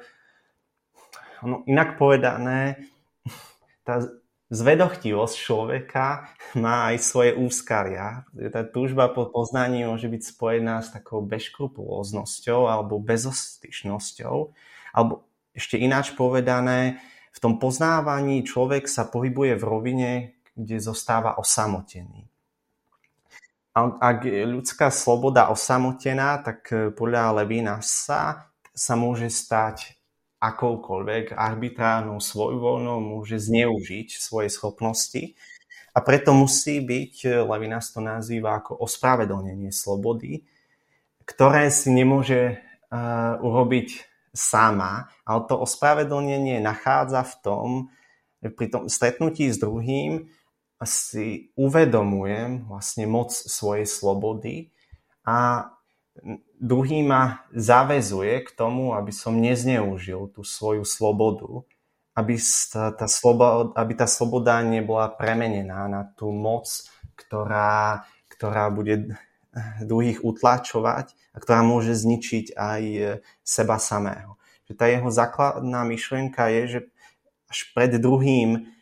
inak povedané, tá zvedochtivosť človeka má aj svoje úskalia. Tá túžba po poznaní môže byť spojená s takou bezškrupulóznosťou alebo bezostyšnosťou. Alebo ešte ináč povedané, v tom poznávaní človek sa pohybuje v rovine, kde zostáva osamotený. Ak je ľudská sloboda osamotená, tak podľa Levinasa sa môže stať akoukoľvek arbitrárnou svojvoľnou, môže zneužiť svoje schopnosti a preto musí byť, Levinas to nazýva ako ospravedlnenie slobody, ktoré si nemôže urobiť sama, ale to ospravedlnenie nachádza v tom, pri tom stretnutí s druhým si uvedomujem vlastne moc svojej slobody a druhý ma zaväzuje k tomu, aby som nezneužil tú svoju slobodu, aby tá sloboda nebola premenená na tú moc, ktorá bude druhých utlačovať a ktorá môže zničiť aj seba samého. Že tá jeho základná myšlienka je, že až pred druhým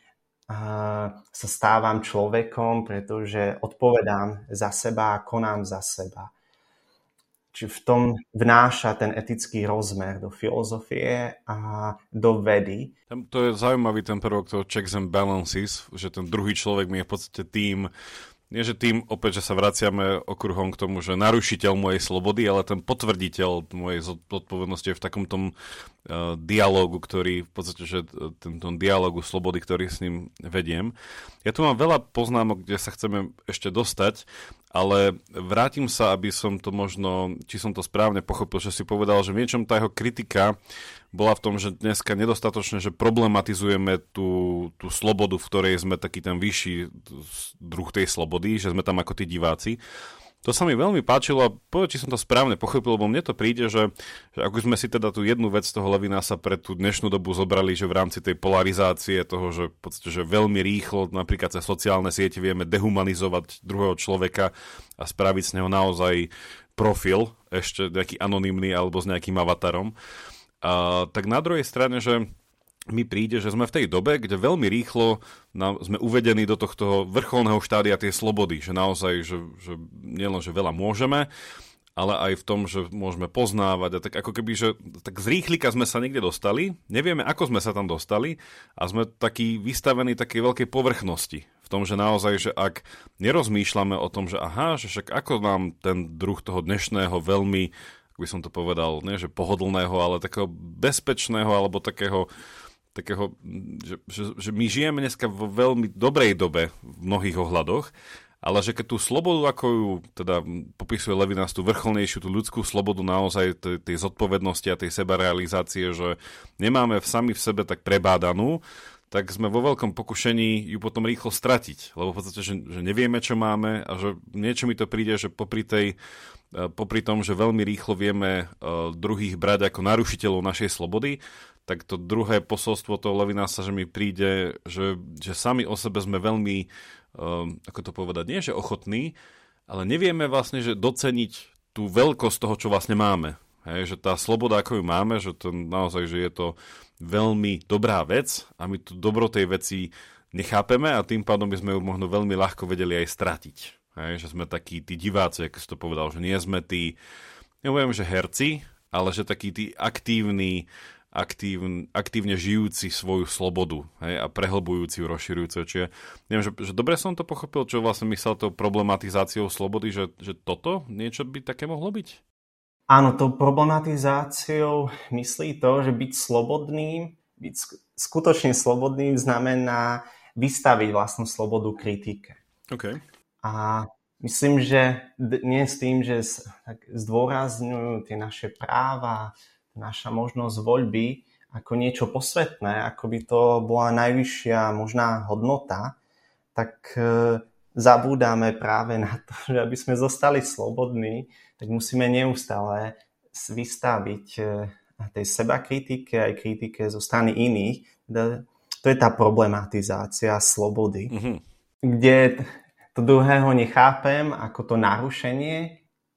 sa stávam človekom, pretože odpovedám za seba a konám za seba. Či v tom vnáša ten etický rozmer do filozofie a do vedy. To je zaujímavý ten prvok toho checks and balances, že ten druhý človek mi je v podstate tým, nie že tým, opäť, že sa vraciame okruhom k tomu, že narušiteľ mojej slobody, ale ten potvrditeľ mojej zodpovednosti je v takom tom dialógu, ktorý v podstate, že tento dialógu slobody, ktorý s ním vediem. Ja tu mám veľa poznámok, kde sa chceme ešte dostať, ale vrátim sa, aby som to možno, či som to správne pochopil, že si povedal, že v niečom tá jeho kritika bola v tom, že dneska nedostatočne, že problematizujeme tú slobodu, v ktorej sme taký ten vyšší druh tej slobody, že sme tam ako tí diváci. To sa mi veľmi páčilo a povedať, či som to správne pochopil, lebo mne to príde, že ako sme si teda tú jednu vec toho Levinasa pre tú dnešnú dobu zobrali, že v rámci tej polarizácie toho, že v podstate, že veľmi rýchlo, napríklad cez sociálne siete vieme dehumanizovať druhého človeka a spraviť z neho naozaj profil, ešte nejaký anonymný alebo s nejakým avatarom. Tak na druhej strane, že mi príde, že sme v tej dobe, kde veľmi rýchlo sme uvedení do tohto vrcholného štádia tej slobody, že naozaj, že nielen, že veľa môžeme, ale aj v tom, že môžeme poznávať a tak ako keby, že tak z rýchlika sme sa niekde dostali, nevieme, ako sme sa tam dostali a sme takí vystavení takej veľkej povrchnosti v tom, že naozaj, že ak nerozmýšľame o tom, že aha, že však ako nám ten druh toho dnešného veľmi, ako by som to povedal, nie že pohodlného, ale takého bezpečného alebo takého že my žijeme dneska vo veľmi dobrej dobe v mnohých ohľadoch, ale že keď tú slobodu, ako ju teda popisuje Levinas, tú vrcholnejšiu, tú ľudskú slobodu naozaj tej zodpovednosti a tej sebarealizácie, že nemáme sami v sebe tak prebádanú, tak sme vo veľkom pokušení ju potom rýchlo stratiť. Lebo v podstate, že nevieme, čo máme a že niečo mi to príde, že popri tom, že veľmi rýchlo vieme druhých brať ako narušiteľov našej slobody, tak to druhé posolstvo toho Levinasa, že mi príde, že sami o sebe sme veľmi, ako to povedať, nie že ochotní, ale nevieme vlastne, že doceniť tú veľkosť toho, čo vlastne máme. Hej, že tá sloboda, ako ju máme, že to naozaj, že je to veľmi dobrá vec a my tu dobro tej veci nechápeme a tým pádom by sme ju možno veľmi ľahko vedeli aj stratiť. Hej, že sme takí tí diváci, ako si to povedal, že nie sme tí, neviem, že herci, ale že takí tí aktívne žijúci svoju slobodu, hej, a prehlbujúci, rozširujúci. Čiže neviem, že dobre som to pochopil, čo vlastne myslel tou problematizáciou slobody, že toto niečo by také mohlo byť? Áno, tou problematizáciou myslí to, že byť slobodným, byť skutočne slobodným znamená vystaviť vlastnú slobodu kritike. Okay. A myslím, že nie s tým, že zdôrazňujú tie naše práva, naša možnosť voľby ako niečo posvetné, ako by to bola najvyššia možná hodnota, tak zabúdame práve na to, že aby sme zostali slobodní, tak musíme neustále vystaviť tej sebakritike aj kritike zo strany iných. To je tá problematizácia slobody, kde to druhého nechápem ako to narušenie,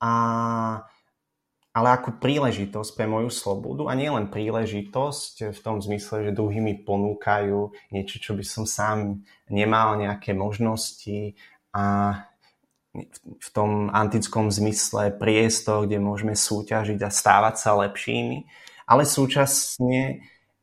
ale ako príležitosť pre moju slobodu. A nie len príležitosť v tom zmysle, že druhý mi ponúkajú niečo, čo by som sám nemal, nejaké možnosti a v tom antickom zmysle priestor, kde môžeme súťažiť a stávať sa lepšími, ale súčasne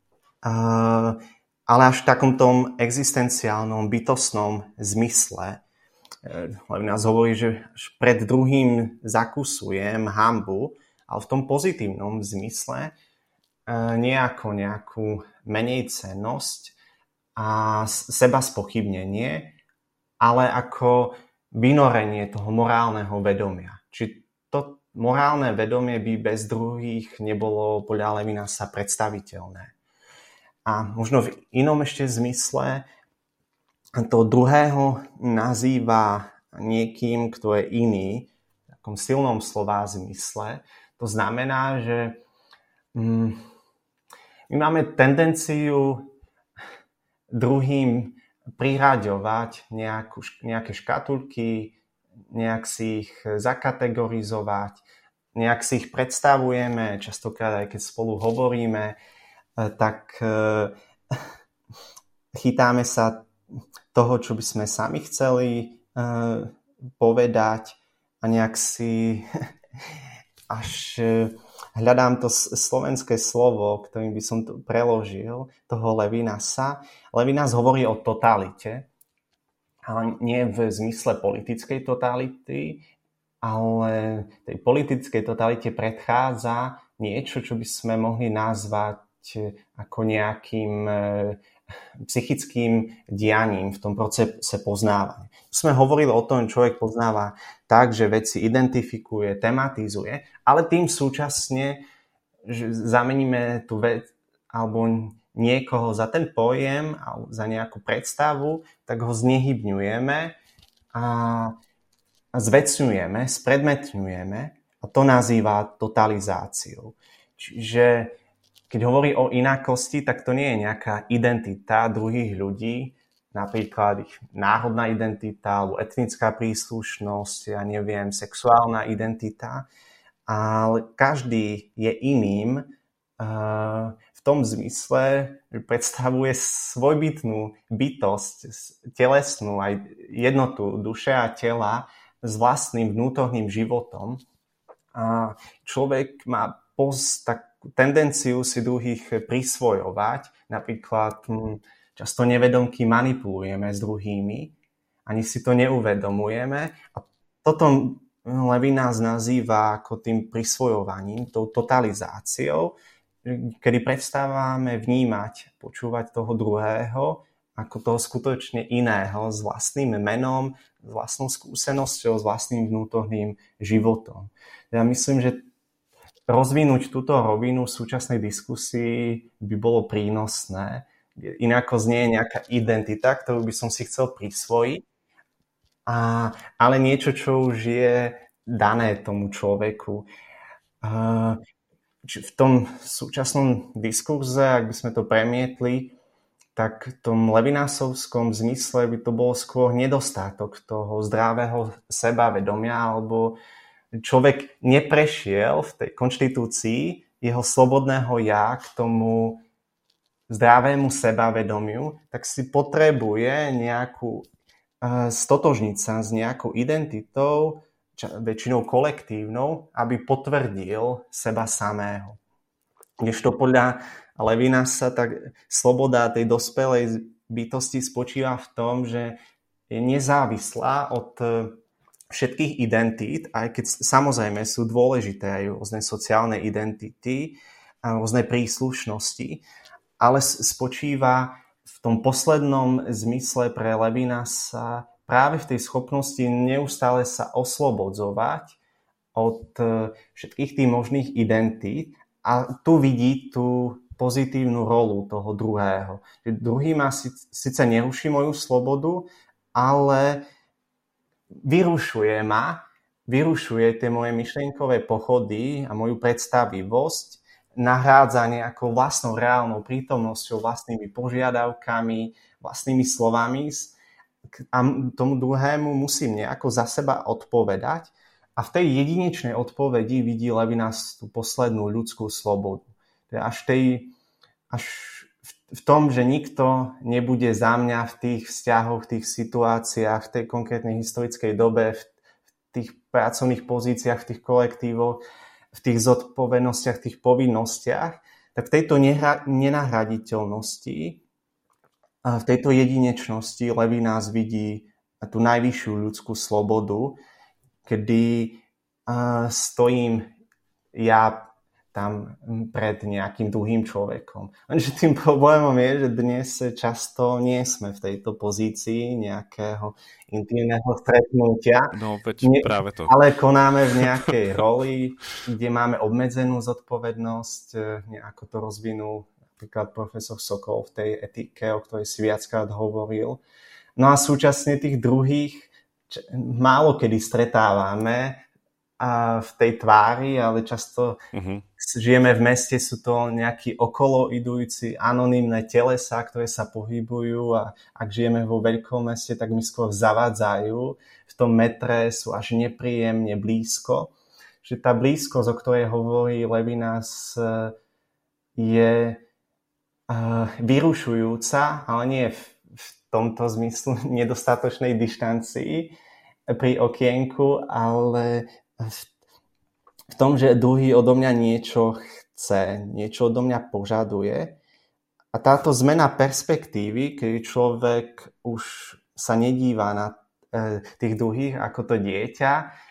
ale až v takom tom existenciálnom, bytostnom zmysle. Levinas hovorí, že pred druhým zakusujem hanbu, ale v tom pozitívnom zmysle nejakú menej cennosť a seba spochybnenie, ale ako vynorenie toho morálneho vedomia. Či to morálne vedomie by bez druhých nebolo podľa Levinasa predstaviteľné. A možno v inom ešte zmysle toho druhého nazýva niekým, kto je iný, v takom silnom slová zmysle. To znamená, že my máme tendenciu druhým priraďovať nejaké škatulky, nejak si ich zakategorizovať, nejak si ich predstavujeme, častokrát aj keď spolu hovoríme, tak chytáme sa toho, čo by sme sami chceli povedať a nejak si až hľadám to slovenské slovo, ktorým by som to preložil, toho Levinasa. Levinas hovorí o totalite, ale nie v zmysle politickej totality, ale tej politickej totalite predchádza niečo, čo by sme mohli nazvať ako nejakým psychickým dianím v tom procese poznávania. Sme hovorili o tom, že človek poznáva tak, že veci identifikuje, tematizuje, ale tým súčasne, že zameníme tú vec alebo niekoho za ten pojem alebo za nejakú predstavu, tak ho znehybňujeme a zvecňujeme, spredmetňujeme a to nazýva totalizáciou. Čiže keď hovorí o inakosti, tak to nie je nejaká identita druhých ľudí, napríklad ich národná identita alebo etnická príslušnosť, ja neviem, sexuálna identita, ale každý je iným v tom zmysle, že predstavuje svojbytnú bytosť, telesnú aj jednotu duše a tela s vlastným vnútorným životom. A človek má takú tendenciu si druhých prisvojovať, napríklad často nevedomky manipulujeme s druhými, ani si to neuvedomujeme. A toto Levinas nazýva ako tým prisvojovaním, tou totalizáciou, kedy prestávame vnímať, počúvať toho druhého ako toho skutočne iného, s vlastným menom, s vlastnou skúsenosťou, s vlastným vnútorným životom. Ja myslím, že rozvinúť túto rovinu v súčasnej diskusii by bolo prínosné. Inako znie nejaká identita, ktorú by som si chcel prisvojiť, ale niečo, čo už je dané tomu človeku. V tom súčasnom diskurze, ak by sme to premietli, tak v tom levinásovskom zmysle by to bol skôr nedostatok toho zdravého sebavedomia, alebo človek neprešiel v tej konštitúcii jeho slobodného ja k tomu zdravému sebavedomiu, tak si potrebuje nejakú stotožniť sa s nejakou identitou, väčšinou kolektívnou, aby potvrdil seba samého. Kdežto podľa Levinasa, tak sloboda tej dospelej bytosti spočíva v tom, že je nezávislá od všetkých identít, aj keď samozrejme sú dôležité aj rôzne sociálne identity a rôzne príslušnosti, ale spočíva v tom poslednom zmysle pre Levinasa práve v tej schopnosti neustále sa oslobodzovať od všetkých tých možných identít a tu vidí tú pozitívnu rolu toho druhého. Druhý ma síce neruší moju slobodu, ale vyrušuje tie moje myšlienkové pochody a moju predstavivosť, nahrádza nejakou vlastnou reálnou prítomnosťou, vlastnými požiadavkami, vlastnými slovami a tomu druhému musím nejako za seba odpovedať a v tej jedinečnej odpovedi vidí Levinas tú poslednú ľudskú slobodu. Až v tom, že nikto nebude za mňa v tých vzťahoch, v tých situáciách, v tej konkrétnej historickej dobe, v tých pracovných pozíciách, v tých kolektívoch, v tých zodpovednostiach, v tých povinnostiach, tak v tejto nenahraditeľnosti, v tejto jedinečnosti Levinas vidí tú najvyššiu ľudskú slobodu, kedy stojím ja tam pred nejakým druhým človekom. Lenže tým problémom je, že dnes často nie sme v tejto pozícii nejakého intimného stretnutia. No, veď práve to. Ale konáme v nejakej roli, kde máme obmedzenú zodpovednosť, ako to rozvinul napríklad profesor Sokol v tej etike, o ktorej si viackrát hovoril. No a súčasne tých druhých málo kedy stretávame v tej tvári, ale často žijeme v meste, sú to nejakí okolo idujúci anonymné telesá, ktoré sa pohybujú a ak žijeme vo veľkom meste, tak mi skôr zavádzajú. V tom metre sú až nepríjemne blízko. Že tá blízkosť, o ktorej hovorí Levinas, je vyrušujúca, ale nie v tomto zmyslu nedostatočnej dištancii pri okienku, ale v tom, že druhý odo mňa niečo chce, niečo odo mňa požaduje. A táto zmena perspektívy, keď človek už sa nedíva na tých druhých ako to dieťa,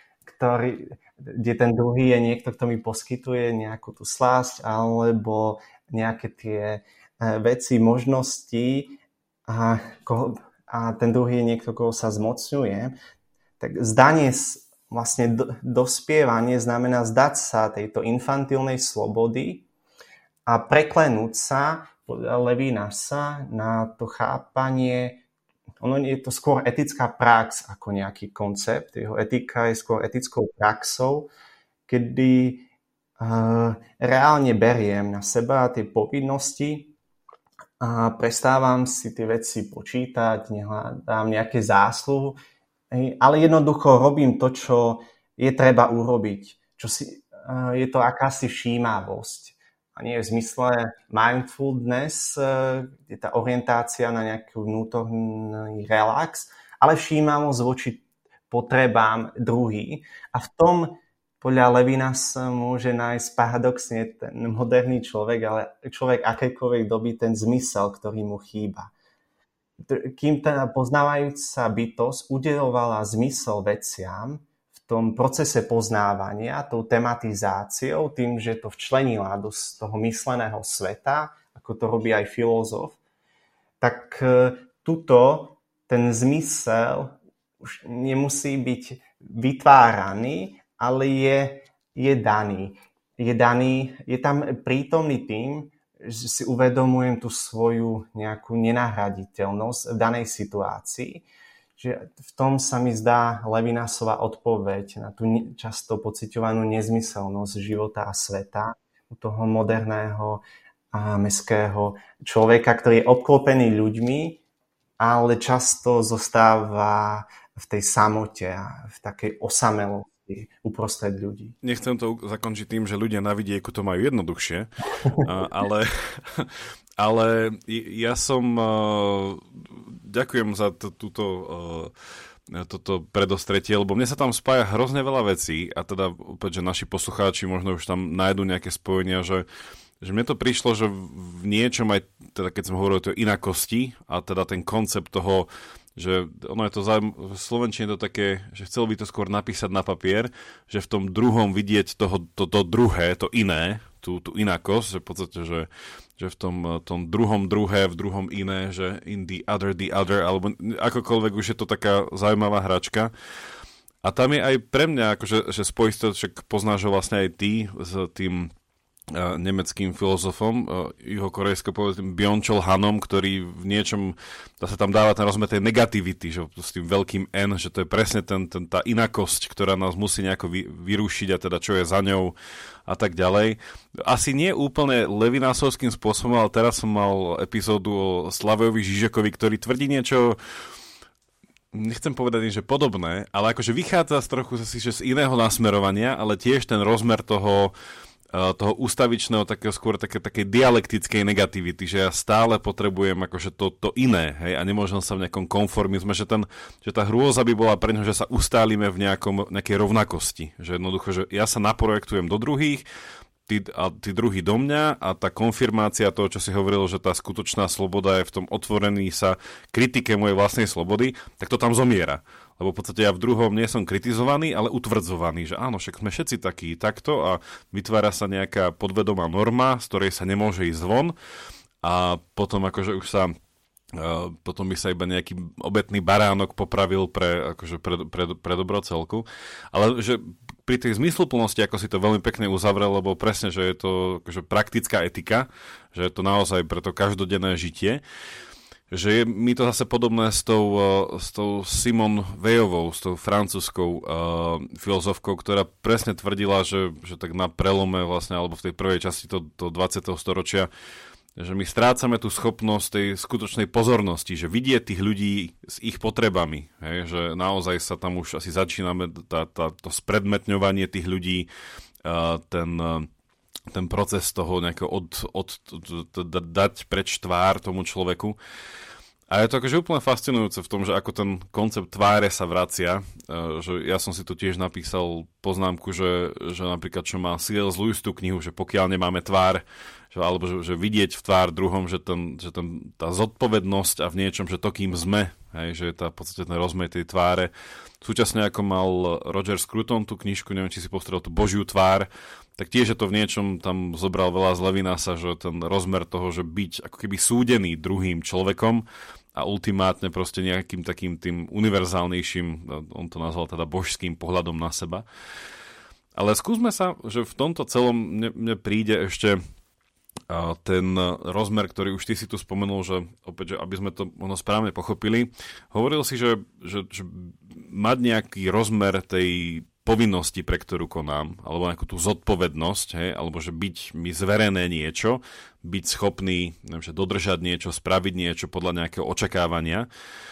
kde ten druhý je niekto, kto mi poskytuje nejakú tú slasť alebo nejaké tie veci, možnosti a ten druhý je niekto, koho sa zmocňuje, tak zdanie, vlastne dospievanie znamená zdať sa tejto infantilnej slobody a preklenúť sa podľa Levinasa na to chápanie. Ono je to skôr etická prax ako nejaký koncept. Jeho etika je skôr etickou praxou, kedy reálne beriem na seba tie povinnosti a prestávam si tie veci počítať, nehľadám nejaké zásluhy, ale jednoducho robím to, čo je treba urobiť. Je to akási všímavosť. A nie v zmysle mindfulness, je tá orientácia na nejaký vnútorný relax, ale všímavosť voči potrebám druhý. A v tom podľa Levinasa môže nájsť paradoxne ten moderný človek, ale človek akejkoľvek doby ten zmysel, ktorý mu chýba. Kým tá poznávajúca bytosť udeľovala zmysel veciam v tom procese poznávania, tou tematizáciou, tým, že to včlenila do toho mysleného sveta, ako to robí aj filozof, tak ten zmysel už nemusí byť vytváraný, ale je daný. Je tam prítomný tým, že si uvedomujem tú svoju nejakú nenahraditeľnosť v danej situácii. Že v tom sa mi zdá Levinasova odpoveď na tú často pociťovanú nezmyselnosť života a sveta u toho moderného a mestského človeka, ktorý je obklopený ľuďmi, ale často zostáva v tej samote a v takej osamelosti uprostred ľudí. Nechcem to zakončiť tým, že ľudia na vidieku to majú jednoduchšie, ale ja som ďakujem za toto predostretie, lebo mne sa tam spája hrozne veľa vecí a teda opäť, že naši poslucháči možno už tam nájdu nejaké spojenia, že mne to prišlo, že v niečom aj, teda keď som hovoril o tej inakosti a teda ten koncept toho, že ono je to v slovenčine to také, že chcel by to skôr napísať na papier, že v tom druhom vidieť to druhé, to iné, tú inakosť, že v podstate, že v tom druhom druhé, v druhom iné, že in the other, alebo akokoľvek už je to taká zaujímavá hračka. A tam je aj pre mňa, akože, že spojiť to, však poznáš ho vlastne aj ty s tým nemeckým filozofom, juhokorejským povedzme Byung-Chul Hanom, ktorý v niečom zase tam dáva ten rozmer tej negativity, že s tým veľkým N, že to je presne tá inakosť, ktorá nás musí nejako vyrušiť a teda čo je za ňou a tak ďalej. Asi nie úplne levinasovským spôsobom, ale teraz som mal epizódu o Slavejovi Žižekovi, ktorý tvrdí niečo, nechcem povedať, že podobné, ale akože vychádza z trochu že z iného nasmerovania, ale tiež ten rozmer toho ústavičného, takého skôr takej dialektickej negativity, že ja stále potrebujem akože to iné, hej, a nemôžem sa v nejakom konformizme, že tá hrôza by bola pre ňo, že sa ustálime v nejakej rovnakosti, že jednoducho, že ja sa naprojektujem do druhých, tí druhí do mňa a tá konfirmácia toho, čo si hovoril, že tá skutočná sloboda je v tom otvorení sa kritike mojej vlastnej slobody, tak to tam zomiera. Lebo v podstate ja v druhom nie som kritizovaný, ale utvrdzovaný, že áno, však sme všetci takí takto a vytvára sa nejaká podvedomá norma, z ktorej sa nemôže ísť von a potom akože už sa potom by sa iba nejaký obetný baránok popravil pre dobro celku. Ale že pri tej zmysluplnosti, ako si to veľmi pekne uzavrel, lebo presne, že je to akože praktická etika, že je to naozaj pre to každodenné žitie, že je mi to zase podobné s tou Simone Weillovou, s tou francúzskou filozofkou, ktorá presne tvrdila, že tak na prelome vlastne, alebo v tej prvej časti to 20. storočia, že my strácame tú schopnosť tej skutočnej pozornosti, že vidieť tých ľudí s ich potrebami, hej, že naozaj sa tam už asi začíname to spredmetňovanie tých ľudí, ten proces toho nejakého dať preč tvár tomu človeku. A je to akože úplne fascinujúce v tom, že ako ten koncept tváre sa vracia. Že ja som si tu tiež napísal poznámku, že napríklad čo má C.S. Lewis tú knihu, že pokiaľ nemáme tvár, alebo že vidieť v tvár druhom, že tá zodpovednosť a v niečom, že to kým sme, hej, že je tá v podstate ten rozmer tej tváre. Súčasne ako mal Roger Scruton tú knižku, neviem, či si postrel tú Božiu tvár, tak tiež je to v niečom, tam zobral veľa z Levinasa, že ten rozmer toho, že byť ako keby súdený druhým človekom a ultimátne proste nejakým takým tým univerzálnejším, on to nazval teda božským pohľadom na seba. Ale skúsme sa, že v tomto celom mne príde ešte ten rozmer, ktorý už ty si tu spomenul, že opäť, že aby sme to správne pochopili, hovoril si, že mať nejaký rozmer tej povinnosti, pre ktorú konám, alebo nejakú tú zodpovednosť, hej, alebo že byť mi zverené niečo, byť schopný, neviem, že dodržať niečo, spraviť niečo podľa nejakého očakávania.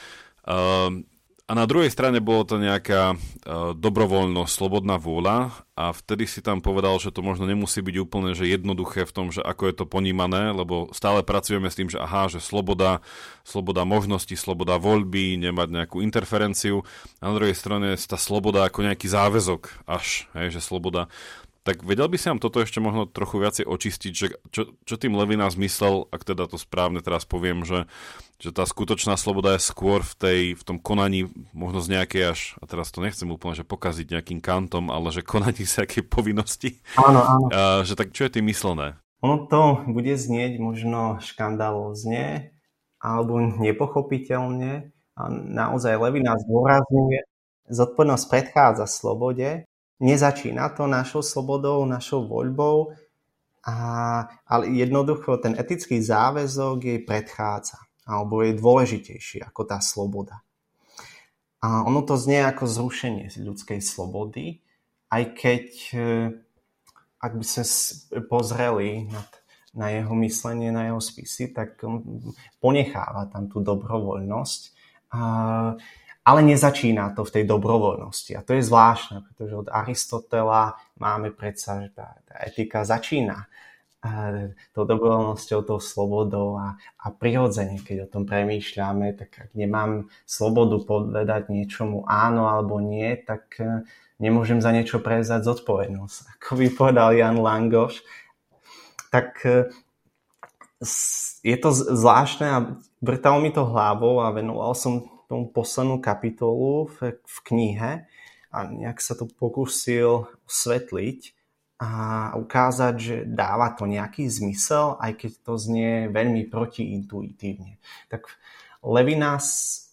A na druhej strane bolo to nejaká dobrovoľnosť, slobodná vôľa a vtedy si tam povedal, že to možno nemusí byť úplne že jednoduché v tom, že ako je to ponímané, lebo stále pracujeme s tým, že že sloboda možnosti, sloboda voľby, nemať nejakú interferenciu. A na druhej strane tá sloboda ako nejaký záväzok až, hej, že sloboda. Tak vedel by si nám toto ešte možno trochu viacej očistiť, že čo tým Levinas myslel, ak teda to správne teraz poviem, že tá skutočná sloboda je skôr v tom konaní, možno z nejakej až, a teraz to nechcem úplne že pokaziť nejakým kantom, ale že konaní sa akej povinnosti. Áno, áno. Že tak čo je tým myslené? Ono to bude znieť možno škandalózne alebo nepochopiteľne. A naozaj Levinas zdôrazňuje, zodpovednosť predchádza slobode. Nezačína to našou slobodou, našou voľbou, ale jednoducho ten etický záväzok jej predchádza, alebo je dôležitejší ako tá sloboda. A ono to znie ako zrušenie ľudskej slobody, aj keď, ak by sme pozreli na jeho myslenie, na jeho spisy, tak on ponecháva tam tú dobrovoľnosť, ale nezačína to v tej dobrovoľnosti. A to je zvláštne, pretože od Aristotela máme predsa, že tá etika začína tou dobrovoľnosťou, tou slobodou a prirodzene, keď o tom premýšľame, tak ak nemám slobodu povedať niečomu áno alebo nie, tak nemôžem za niečo prevzať zodpovednosť. Ako by povedal Jan Langoš, tak je to zvláštne a vrtalo mi to hlavou a venoval som tomu poslednú kapitolu v knihe a nejak sa to pokúsil osvetliť a ukázať, že dáva to nejaký zmysel, aj keď to znie veľmi protiintuitívne. Tak Levinas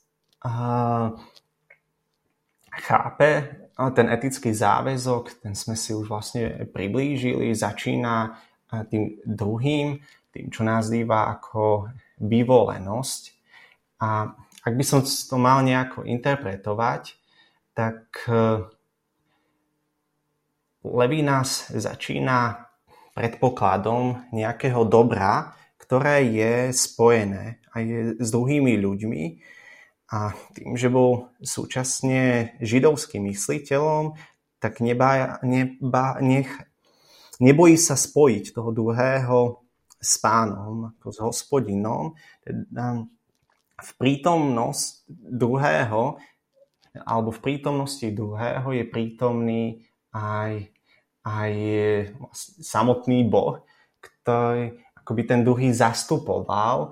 chápe ten etický záväzok, ten sme si už vlastne priblížili, začína tým druhým, tým, čo nazýva ako vyvolenosť. A ak by som to mal nejako interpretovať, tak Levinas začína predpokladom nejakého dobra, ktoré je spojené aj s druhými ľuďmi a tým, že bol súčasne židovským mysliteľom, tak nebojí sa spojiť toho druhého s Pánom, ako s Hospodinom, v prítomnosti druhého je prítomný aj samotný Boh, ktorý akoby ten druhý zastupoval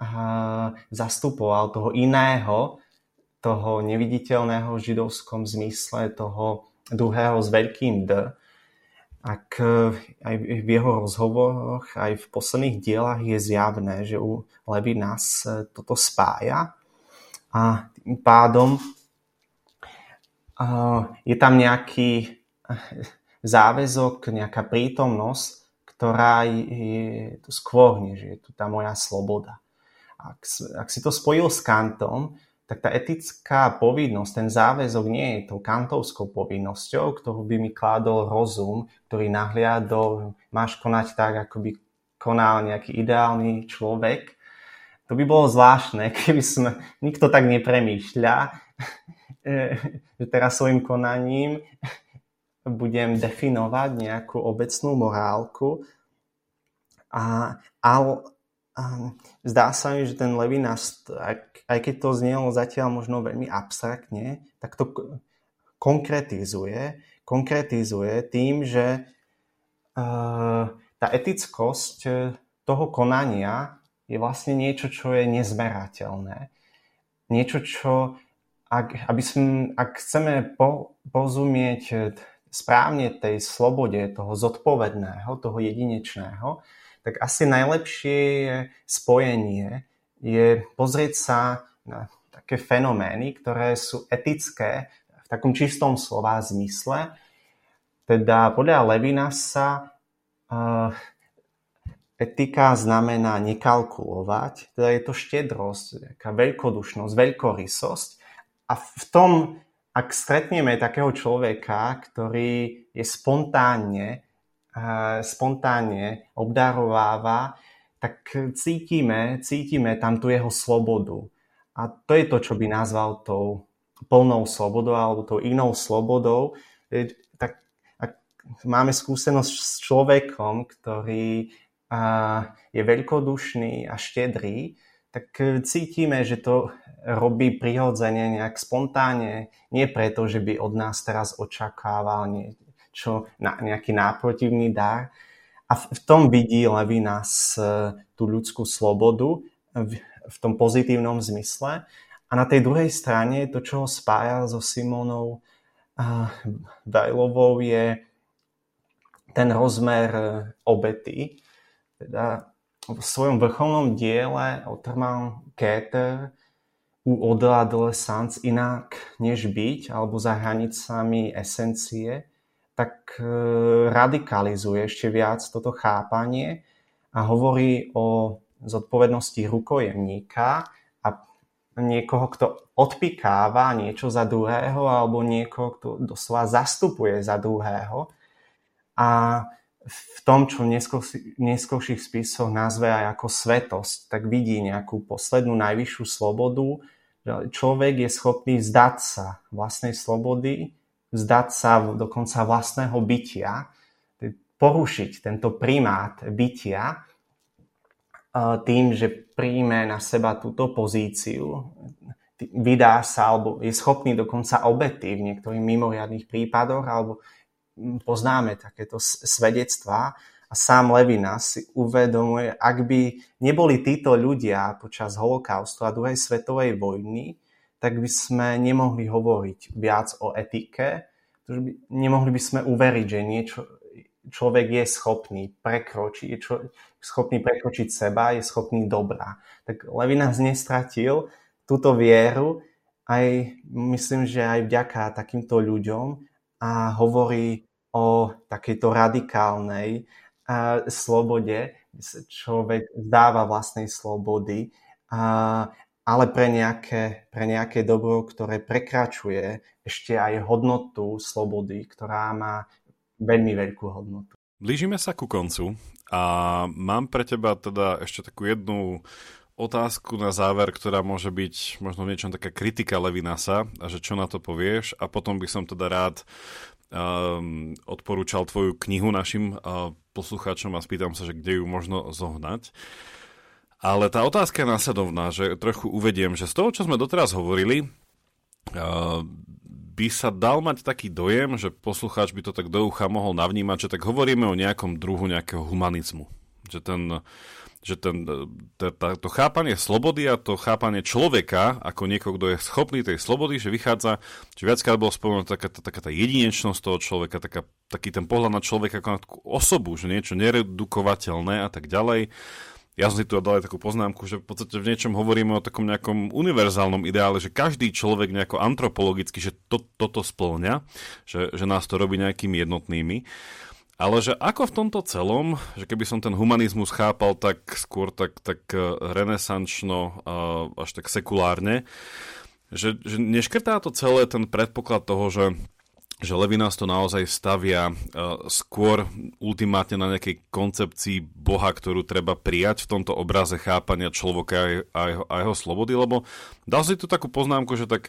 toho iného, toho neviditeľného v židovskom zmysle, toho druhého s veľkým D. Ak aj v jeho rozhovoroch, aj v posledných dielach je zjavné, že u Levinas toto spája a tým pádom je tam nejaký záväzok, nejaká prítomnosť, ktorá je tu skôr, než je tu tá moja sloboda. Ak si to spojil s Kantom, tak tá etická povinnosť, ten záväzok nie je tou kantovskou povinnosťou, ktorú by mi kládol rozum, ktorý nahliadol, máš konať tak, ako by konal nejaký ideálny človek. To by bolo zvláštne, keby nikto tak nepremýšľa, že teraz svojim konaním budem definovať nejakú obecnú morálku, Zdá sa mi, že ten Levinas, aj keď to znelo zatiaľ možno veľmi abstraktne, tak to konkretizuje tým, že tá etickosť toho konania je vlastne niečo, čo je nezmerateľné. Niečo, čo, ak chceme porozumieť správne tej slobode, toho zodpovedného, toho jedinečného, tak asi najlepšie spojenie je pozrieť sa na také fenomény, ktoré sú etické v takom čistom slova zmysle. Teda podľa Levinasa etika znamená nekalkulovať, teda je to štedrosť, taká veľkodušnosť, veľkorysosť. A v tom, ak stretneme takého človeka, ktorý je spontánne obdarováva, tak cítime tam tú jeho slobodu. A to je to, čo by nazval tou plnou slobodou alebo tou inou slobodou. Tak ak máme skúsenosť s človekom, ktorý je veľkodušný a štedrý, tak cítime, že to robí prirodzene, nejak spontánne, nie preto, že by od nás teraz očakával nejaký náprotivný dar. A v tom vidí Levinas tú ľudskú slobodu v tom pozitívnom zmysle. A na tej druhej strane to, čo ho spája so Simonou Weilovou, je ten rozmer obety. Teda v svojom vrcholnom diele Otterman Käther u adolescence inak než byť alebo za hranicami esencie, tak radikalizuje ešte viac toto chápanie a hovorí o zodpovednosti rukojemníka a niekoho, kto odpikáva niečo za druhého alebo niekoho, kto doslova zastupuje za druhého. A v tom, čo v neskôrších spisoch nazve aj ako svetosť, tak vidí nejakú poslednú najvyššiu slobodu. Človek je schopný vzdať sa vlastnej slobody, vzdať sa dokonca vlastného bytia, porušiť tento primát bytia tým, že príjme na seba túto pozíciu, vydá sa alebo je schopný dokonca obety v niektorých mimoriadnych prípadoch alebo poznáme takéto svedectvá a sám Levinas si uvedomuje, ak by neboli títo ľudia počas holokaustu a druhej svetovej vojny, tak by sme nemohli hovoriť viac o etike, nemohli by sme uveriť, že človek je schopný prekročiť seba, je schopný dobra. Tak Levinas nestratil túto vieru, myslím, že aj vďaka takýmto ľuďom, a hovorí o takejto radikálnej slobode, kde sa človek vzdáva vlastnej slobody, ale pre nejaké dobro, ktoré prekračuje ešte aj hodnotu slobody, ktorá má veľmi veľkú hodnotu. Blížime sa ku koncu a mám pre teba teda ešte takú jednu otázku na záver, ktorá môže byť možno niečo taká kritika Levinasa a že čo na to povieš, a potom by som teda rád odporúčal tvoju knihu našim poslucháčom a spýtam sa, že kde ju možno zohnať. Ale tá otázka je následovná, že trochu uvediem, že z toho, čo sme doteraz hovorili, by sa dal mať taký dojem, že poslucháč by to tak do ucha mohol navnímať, že tak hovoríme o nejakom druhu nejakého humanizmu. To chápanie slobody a to chápanie človeka ako niekoho, kto je schopný tej slobody, že vychádza, že viackrát bolo spomenutá taká tá jedinečnosť toho človeka, taký ten pohľad na človeka ako na takú osobu, že niečo neredukovateľné a tak ďalej. Ja som si tu dal aj takú poznámku, že v podstate v niečom hovoríme o takom nejakom univerzálnom ideále, že každý človek nejako antropologicky, že toto spĺňa, že nás to robí nejakými jednotnými. Ale že ako v tomto celom, že keby som ten humanizmus chápal tak skôr tak renesančno, až tak sekulárne, že neškrtá to celé ten predpoklad toho, že Levinas to naozaj stavia skôr ultimátne na nejakej koncepcii Boha, ktorú treba prijať v tomto obraze chápania človeka a jeho slobody, lebo dal si tu takú poznámku, že tak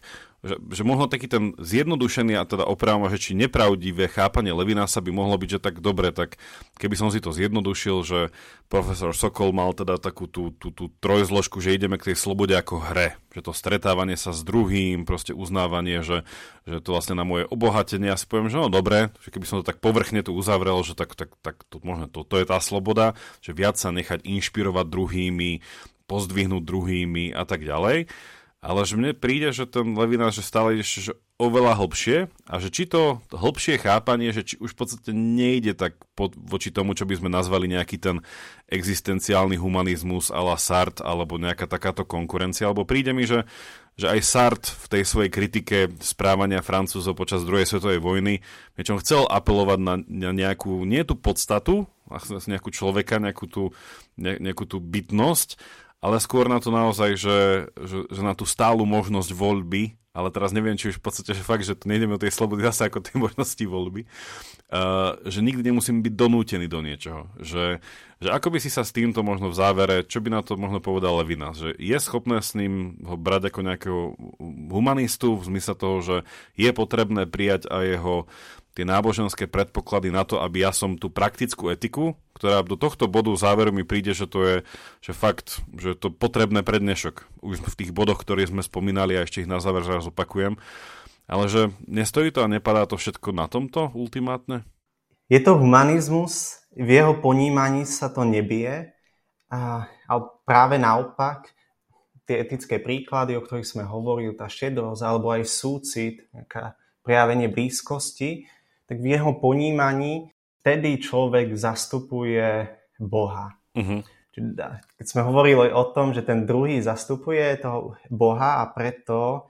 že možno taký ten zjednodušený a teda opravom, že či nepravdivé chápanie Levinasa by mohlo byť, že tak dobre, tak keby som si to zjednodušil, že profesor Sokol mal teda takú tú trojzložku, že ideme k tej slobode ako hre, že to stretávanie sa s druhým, proste uznávanie, že to vlastne na moje obohatenie, ja si poviem, že no dobre, že keby som to tak povrchne tu uzavrel, že tak to, možno to je tá sloboda, že viac sa nechať inšpirovať druhými, pozdvihnúť druhými a tak ďalej. Ale že mne príde, že ten Levinas, že stále ide že oveľa hlbšie a že či to hlbšie chápanie, že či už v podstate nejde tak voči tomu, čo by sme nazvali nejaký ten existenciálny humanizmus a la Sartre alebo nejaká takáto konkurencia, alebo príde mi, že aj Sartre v tej svojej kritike správania Francúzov počas druhej svetovej vojny niečom chcel apelovať na nejakú, nie tú podstatu, nejakú človeka, nejakú tú bytnosť, ale skôr na to naozaj, že na tú stálu možnosť voľby, ale teraz neviem, či už v podstate, že fakt, že to nejdeme o tej slobody zase ako tej možnosti voľby, že nikdy nemusím byť donútený do niečoho. Že ako by si sa s týmto možno v závere, čo by na to možno povedal Levinas, že je schopné s ním ho brať ako nejakého humanistu v zmysle toho, že je potrebné prijať aj jeho tie náboženské predpoklady na to, aby ja som tú praktickú etiku, ktorá do tohto bodu záveru mi príde, že to je že fakt, že je to potrebné pre dnešok. Už v tých bodoch, ktoré sme spomínali a ešte ich na záver raz opakujem. Ale že nestojí to a nepadá to všetko na tomto ultimátne? Je to humanizmus, v jeho ponímaní sa to nebije, ale práve naopak tie etické príklady, o ktorých sme hovorili, tá štedrosť alebo aj súcit, nejaká prejavenie blízkosti, tak v jeho ponímaní vtedy človek zastupuje Boha. Uh-huh. Keď sme hovorili o tom, že ten druhý zastupuje toho Boha a preto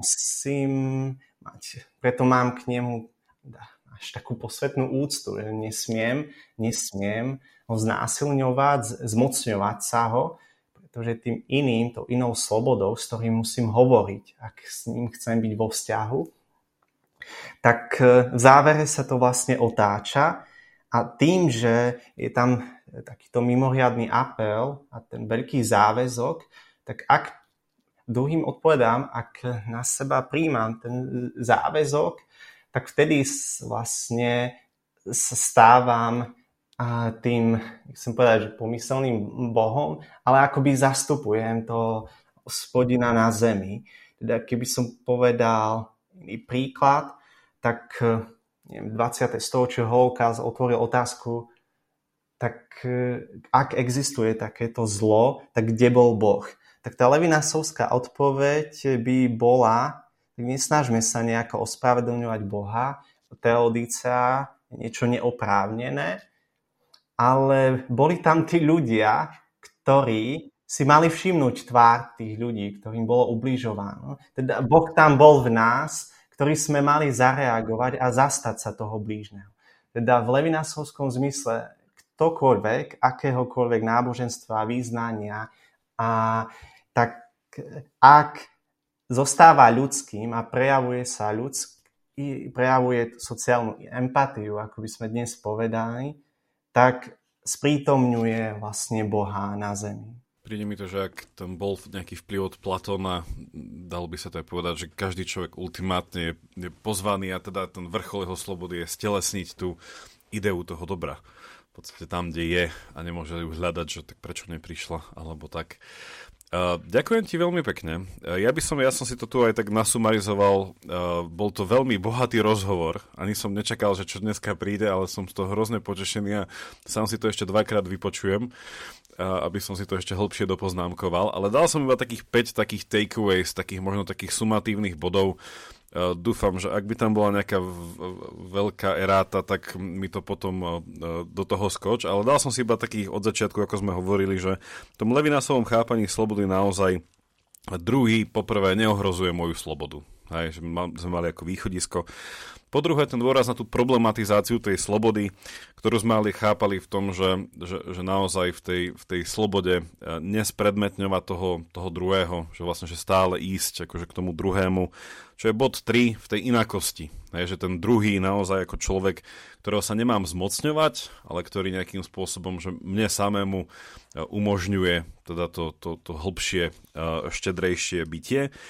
mám k nemu až takú posvetnú úctu, že nesmiem ho znásilňovať, zmocňovať sa ho, pretože tým tou inou slobodou, s ktorým musím hovoriť, ak s ním chcem byť vo vzťahu, tak v závere sa to vlastne otáča a tým, že je tam takýto mimoriadny apel a ten veľký záväzok, tak ak druhým odpovedám, ak na seba príjmam ten záväzok, tak vtedy vlastne sa stávam tým, chcem povedať, že pomyselným Bohom, ale akoby zastupujem to Hospodina na zemi. Teda keby som povedal príklad, tak 20. storočie Holokaust otvoril otázku, tak ak existuje takéto zlo, tak kde bol Boh? Tak tá Levinasovská odpoveď by bola, tak nesnažme sa nejako ospravedlňovať Boha, teodicea, niečo neoprávnené, ale boli tam tí ľudia, ktorí si mali všimnúť tvár tých ľudí, ktorým bolo ubližováno. Teda Boh tam bol v nás, ktorí sme mali zareagovať a zastať sa toho blížneho. Teda v levinasovskom zmysle ktokoľvek, akéhokoľvek náboženstva, význania, tak ak zostáva ľudským a prejavuje sociálnu empatiu, ako by sme dnes povedali, tak sprítomňuje vlastne Boha na zemi. Príde mi to, že ak tam bol nejaký vplyv od Platóna, dalo by sa to aj povedať, že každý človek ultimátne je pozvaný a teda ten vrchol jeho slobody je stelesniť tú ideu toho dobra. V podstate tam, kde je a nemôže ju hľadať, že tak prečo neprišla, alebo tak. Ďakujem ti veľmi pekne. Ja som si to tu aj tak nasumarizoval. Bol to veľmi bohatý rozhovor. Ani som nečakal, že čo dneska príde, ale som z toho hrozne potešený a sám si to ešte dvakrát vypočujem, aby som si to ešte hlbšie dopoznámkoval. Ale dal som iba takých 5 takých takeaways, takých možno takých sumatívnych bodov. Dúfam, že ak by tam bola nejaká veľká eráta, tak mi to potom do toho skoč. Ale dal som si iba takých od začiatku, ako sme hovorili, že v tom Levinasovom chápaní slobody naozaj druhý poprvé neohrozuje moju slobodu. Hej, že sme mali ako východisko. Po druhé, ten dôraz na tú problematizáciu tej slobody, ktorú sme ale chápali v tom, že naozaj v tej slobode nespredmetňovať toho druhého, že vlastne že stále ísť akože k tomu druhému, čo je bod 3 v tej inakosti. Že ten druhý naozaj ako človek, ktorého sa nemám zmocňovať, ale ktorý nejakým spôsobom, že mne samému umožňuje teda to hlbšie, štedrejšie bytie.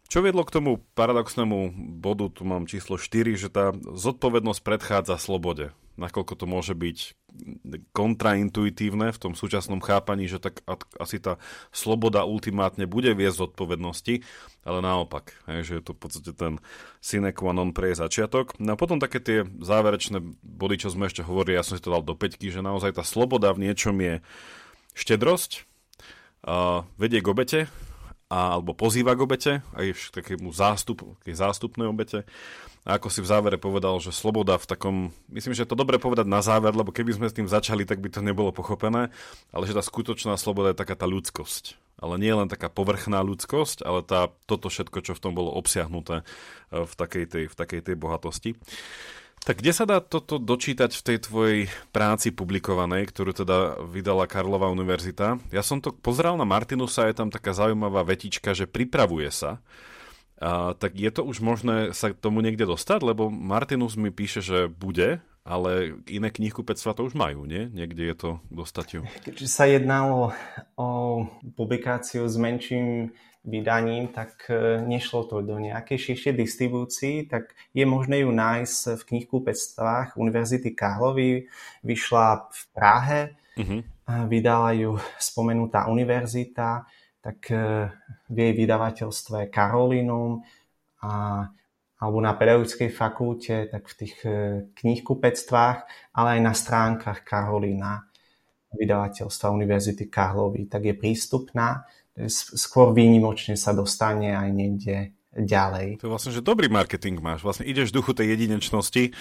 Čo viedlo k tomu paradoxnému bodu, tu mám číslo 4, že tá zodpovednosť predchádza slobode. Nakoľko to môže byť kontraintuitívne v tom súčasnom chápaní, že tak asi tá sloboda ultimátne bude viesť zodpovednosti, ale naopak, že je to v podstate ten sine qua non pre začiatok. No a potom také tie záverečné body, čo sme ešte hovorili, ja som si to dal do 5, že naozaj tá sloboda v niečom je štedrosť, vedie k obete, alebo pozýva k obete, aj k takému zástupnej obete. A ako si v závere povedal, že sloboda v takom, myslím, že je to dobre povedať na záver, lebo keby sme s tým začali, tak by to nebolo pochopené, ale že tá skutočná sloboda je taká tá ľudskosť. Ale nie len taká povrchná ľudskosť, ale toto všetko, čo v tom bolo obsiahnuté v takej tej bohatosti. Tak kde sa dá toto dočítať v tej tvojej práci publikovanej, ktorú teda vydala Karlova univerzita? Ja som to pozeral na Martinusa, je tam taká zaujímavá vetička, že pripravuje sa. Tak je to už možné sa k tomu niekde dostať? Lebo Martinus mi píše, že bude, ale iné knihkupectvá to už majú, nie? Niekde je to dostať. Keďže sa jednalo o publikáciu s menším vydaním, tak nešlo to do nejakej širšej distribúcii, tak je možné ju nájsť v knihkupectvách Univerzity Karlovy. Vyšla v Prahe, vydala ju spomenutá univerzita, tak v jej vydavateľstve Karolinum alebo na pedagogickej fakulte, tak v tých knihkupectvách, ale aj na stránkach Karolina, vydavateľstva Univerzity Karlovy, tak je prístupná. Skôr výnimočne sa dostane aj niekde ďalej. To je vlastne, že dobrý marketing máš. Vlastne ideš v duchu tej jedinečnosti.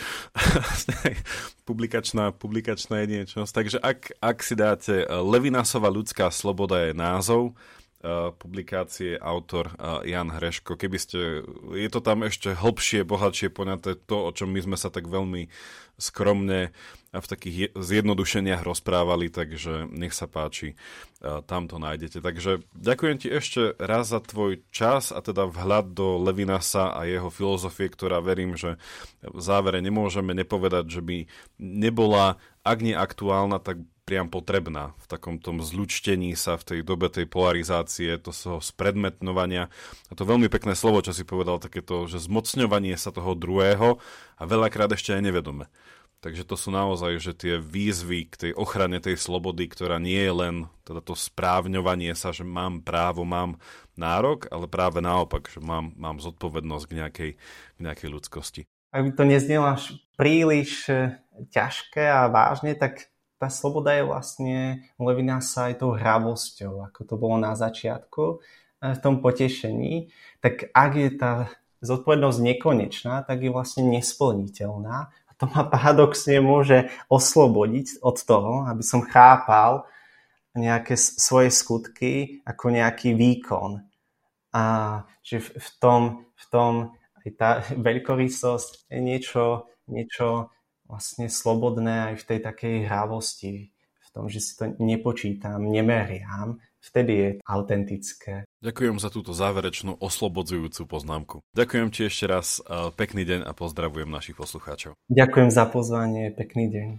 publikačná jedinečnosť. Takže ak si dáte Levinasova ľudská sloboda je názov publikácie, autor Jan Hreško. Je to tam ešte hlbšie, bohatšie poňaté to, o čom my sme sa tak veľmi skromne a v takých zjednodušeniach rozprávali, takže nech sa páči, tam to nájdete. Takže ďakujem ti ešte raz za tvoj čas a teda vhľad do Levinasa a jeho filozofie, ktorá verím, že v závere nemôžeme nepovedať, že by nebola, ak nie aktuálna, tak priam potrebná v takom tom zlučtení sa v tej dobe tej polarizácie, to spredmetnovania. A to veľmi pekné slovo, čo si povedal, takéto, že zmocňovanie sa toho druhého a veľakrát ešte aj nevedome. Takže to sú naozaj, že tie výzvy k tej ochrane tej slobody, ktorá nie je len teda to správňovanie sa, že mám právo, mám nárok, ale práve naopak, že mám zodpovednosť k nejakej ľudskosti. Ak by to neznelo až príliš ťažké a vážne, tak tá sloboda je vlastne u Levinasa aj tou hravosťou, ako to bolo na začiatku, v tom potešení. Tak ak je tá zodpovednosť nekonečná, tak je vlastne nesplniteľná. A to ma paradoxne môže oslobodiť od toho, aby som chápal nejaké svoje skutky ako nejaký výkon. A že v tom aj tá veľkorysosť je niečo vlastne slobodné aj v tej takej hravosti, v tom, že si to nepočítam, nemeriam, vtedy je autentické. Ďakujem za túto záverečnú oslobodzujúcu poznámku. Ďakujem ti ešte raz, pekný deň a pozdravujem našich poslucháčov. Ďakujem za pozvanie, pekný deň.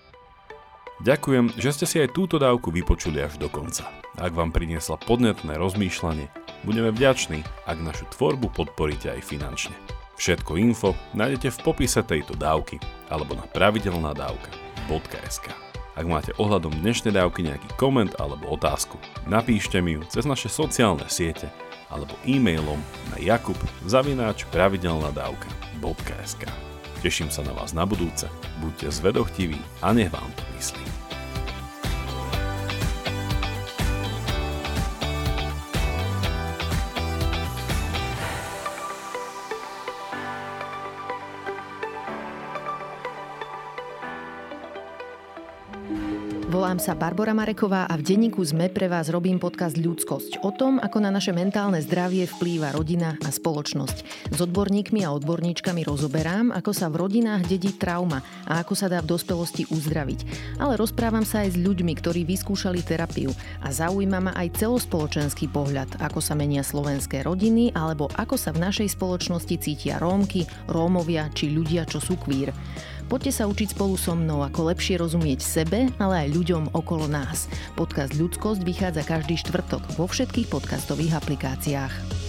Ďakujem, že ste si aj túto dávku vypočuli až do konca. Ak vám priniesla podnetné rozmýšľanie, budeme vďační, ak našu tvorbu podporíte aj finančne. Všetko info nájdete v popise tejto dávky alebo na pravidelnadavka.sk. Ak máte ohľadom dnešnej dávky nejaký koment alebo otázku, napíšte mi ju cez naše sociálne siete alebo e-mailom na jakub@pravidelnadavka.sk. Teším sa na vás na budúce, buďte zvedochtiví a nech vám to myslí. Volám sa Barbora Mareková a v denníku SME pre vás robím podcast Ľudskosť o tom, ako na naše mentálne zdravie vplýva rodina a spoločnosť. S odborníkmi a odborníčkami rozoberám, ako sa v rodinách dedí trauma a ako sa dá v dospelosti uzdraviť. Ale rozprávam sa aj s ľuďmi, ktorí vyskúšali terapiu a zaujíma ma aj celospoločenský pohľad, ako sa menia slovenské rodiny alebo ako sa v našej spoločnosti cítia Rómky, Rómovia či ľudia, čo sú queer. Poďte sa učiť spolu so mnou, ako lepšie rozumieť sebe, ale aj ľuďom okolo nás. Podcast Ľudskosť vychádza každý štvrtok vo všetkých podcastových aplikáciách.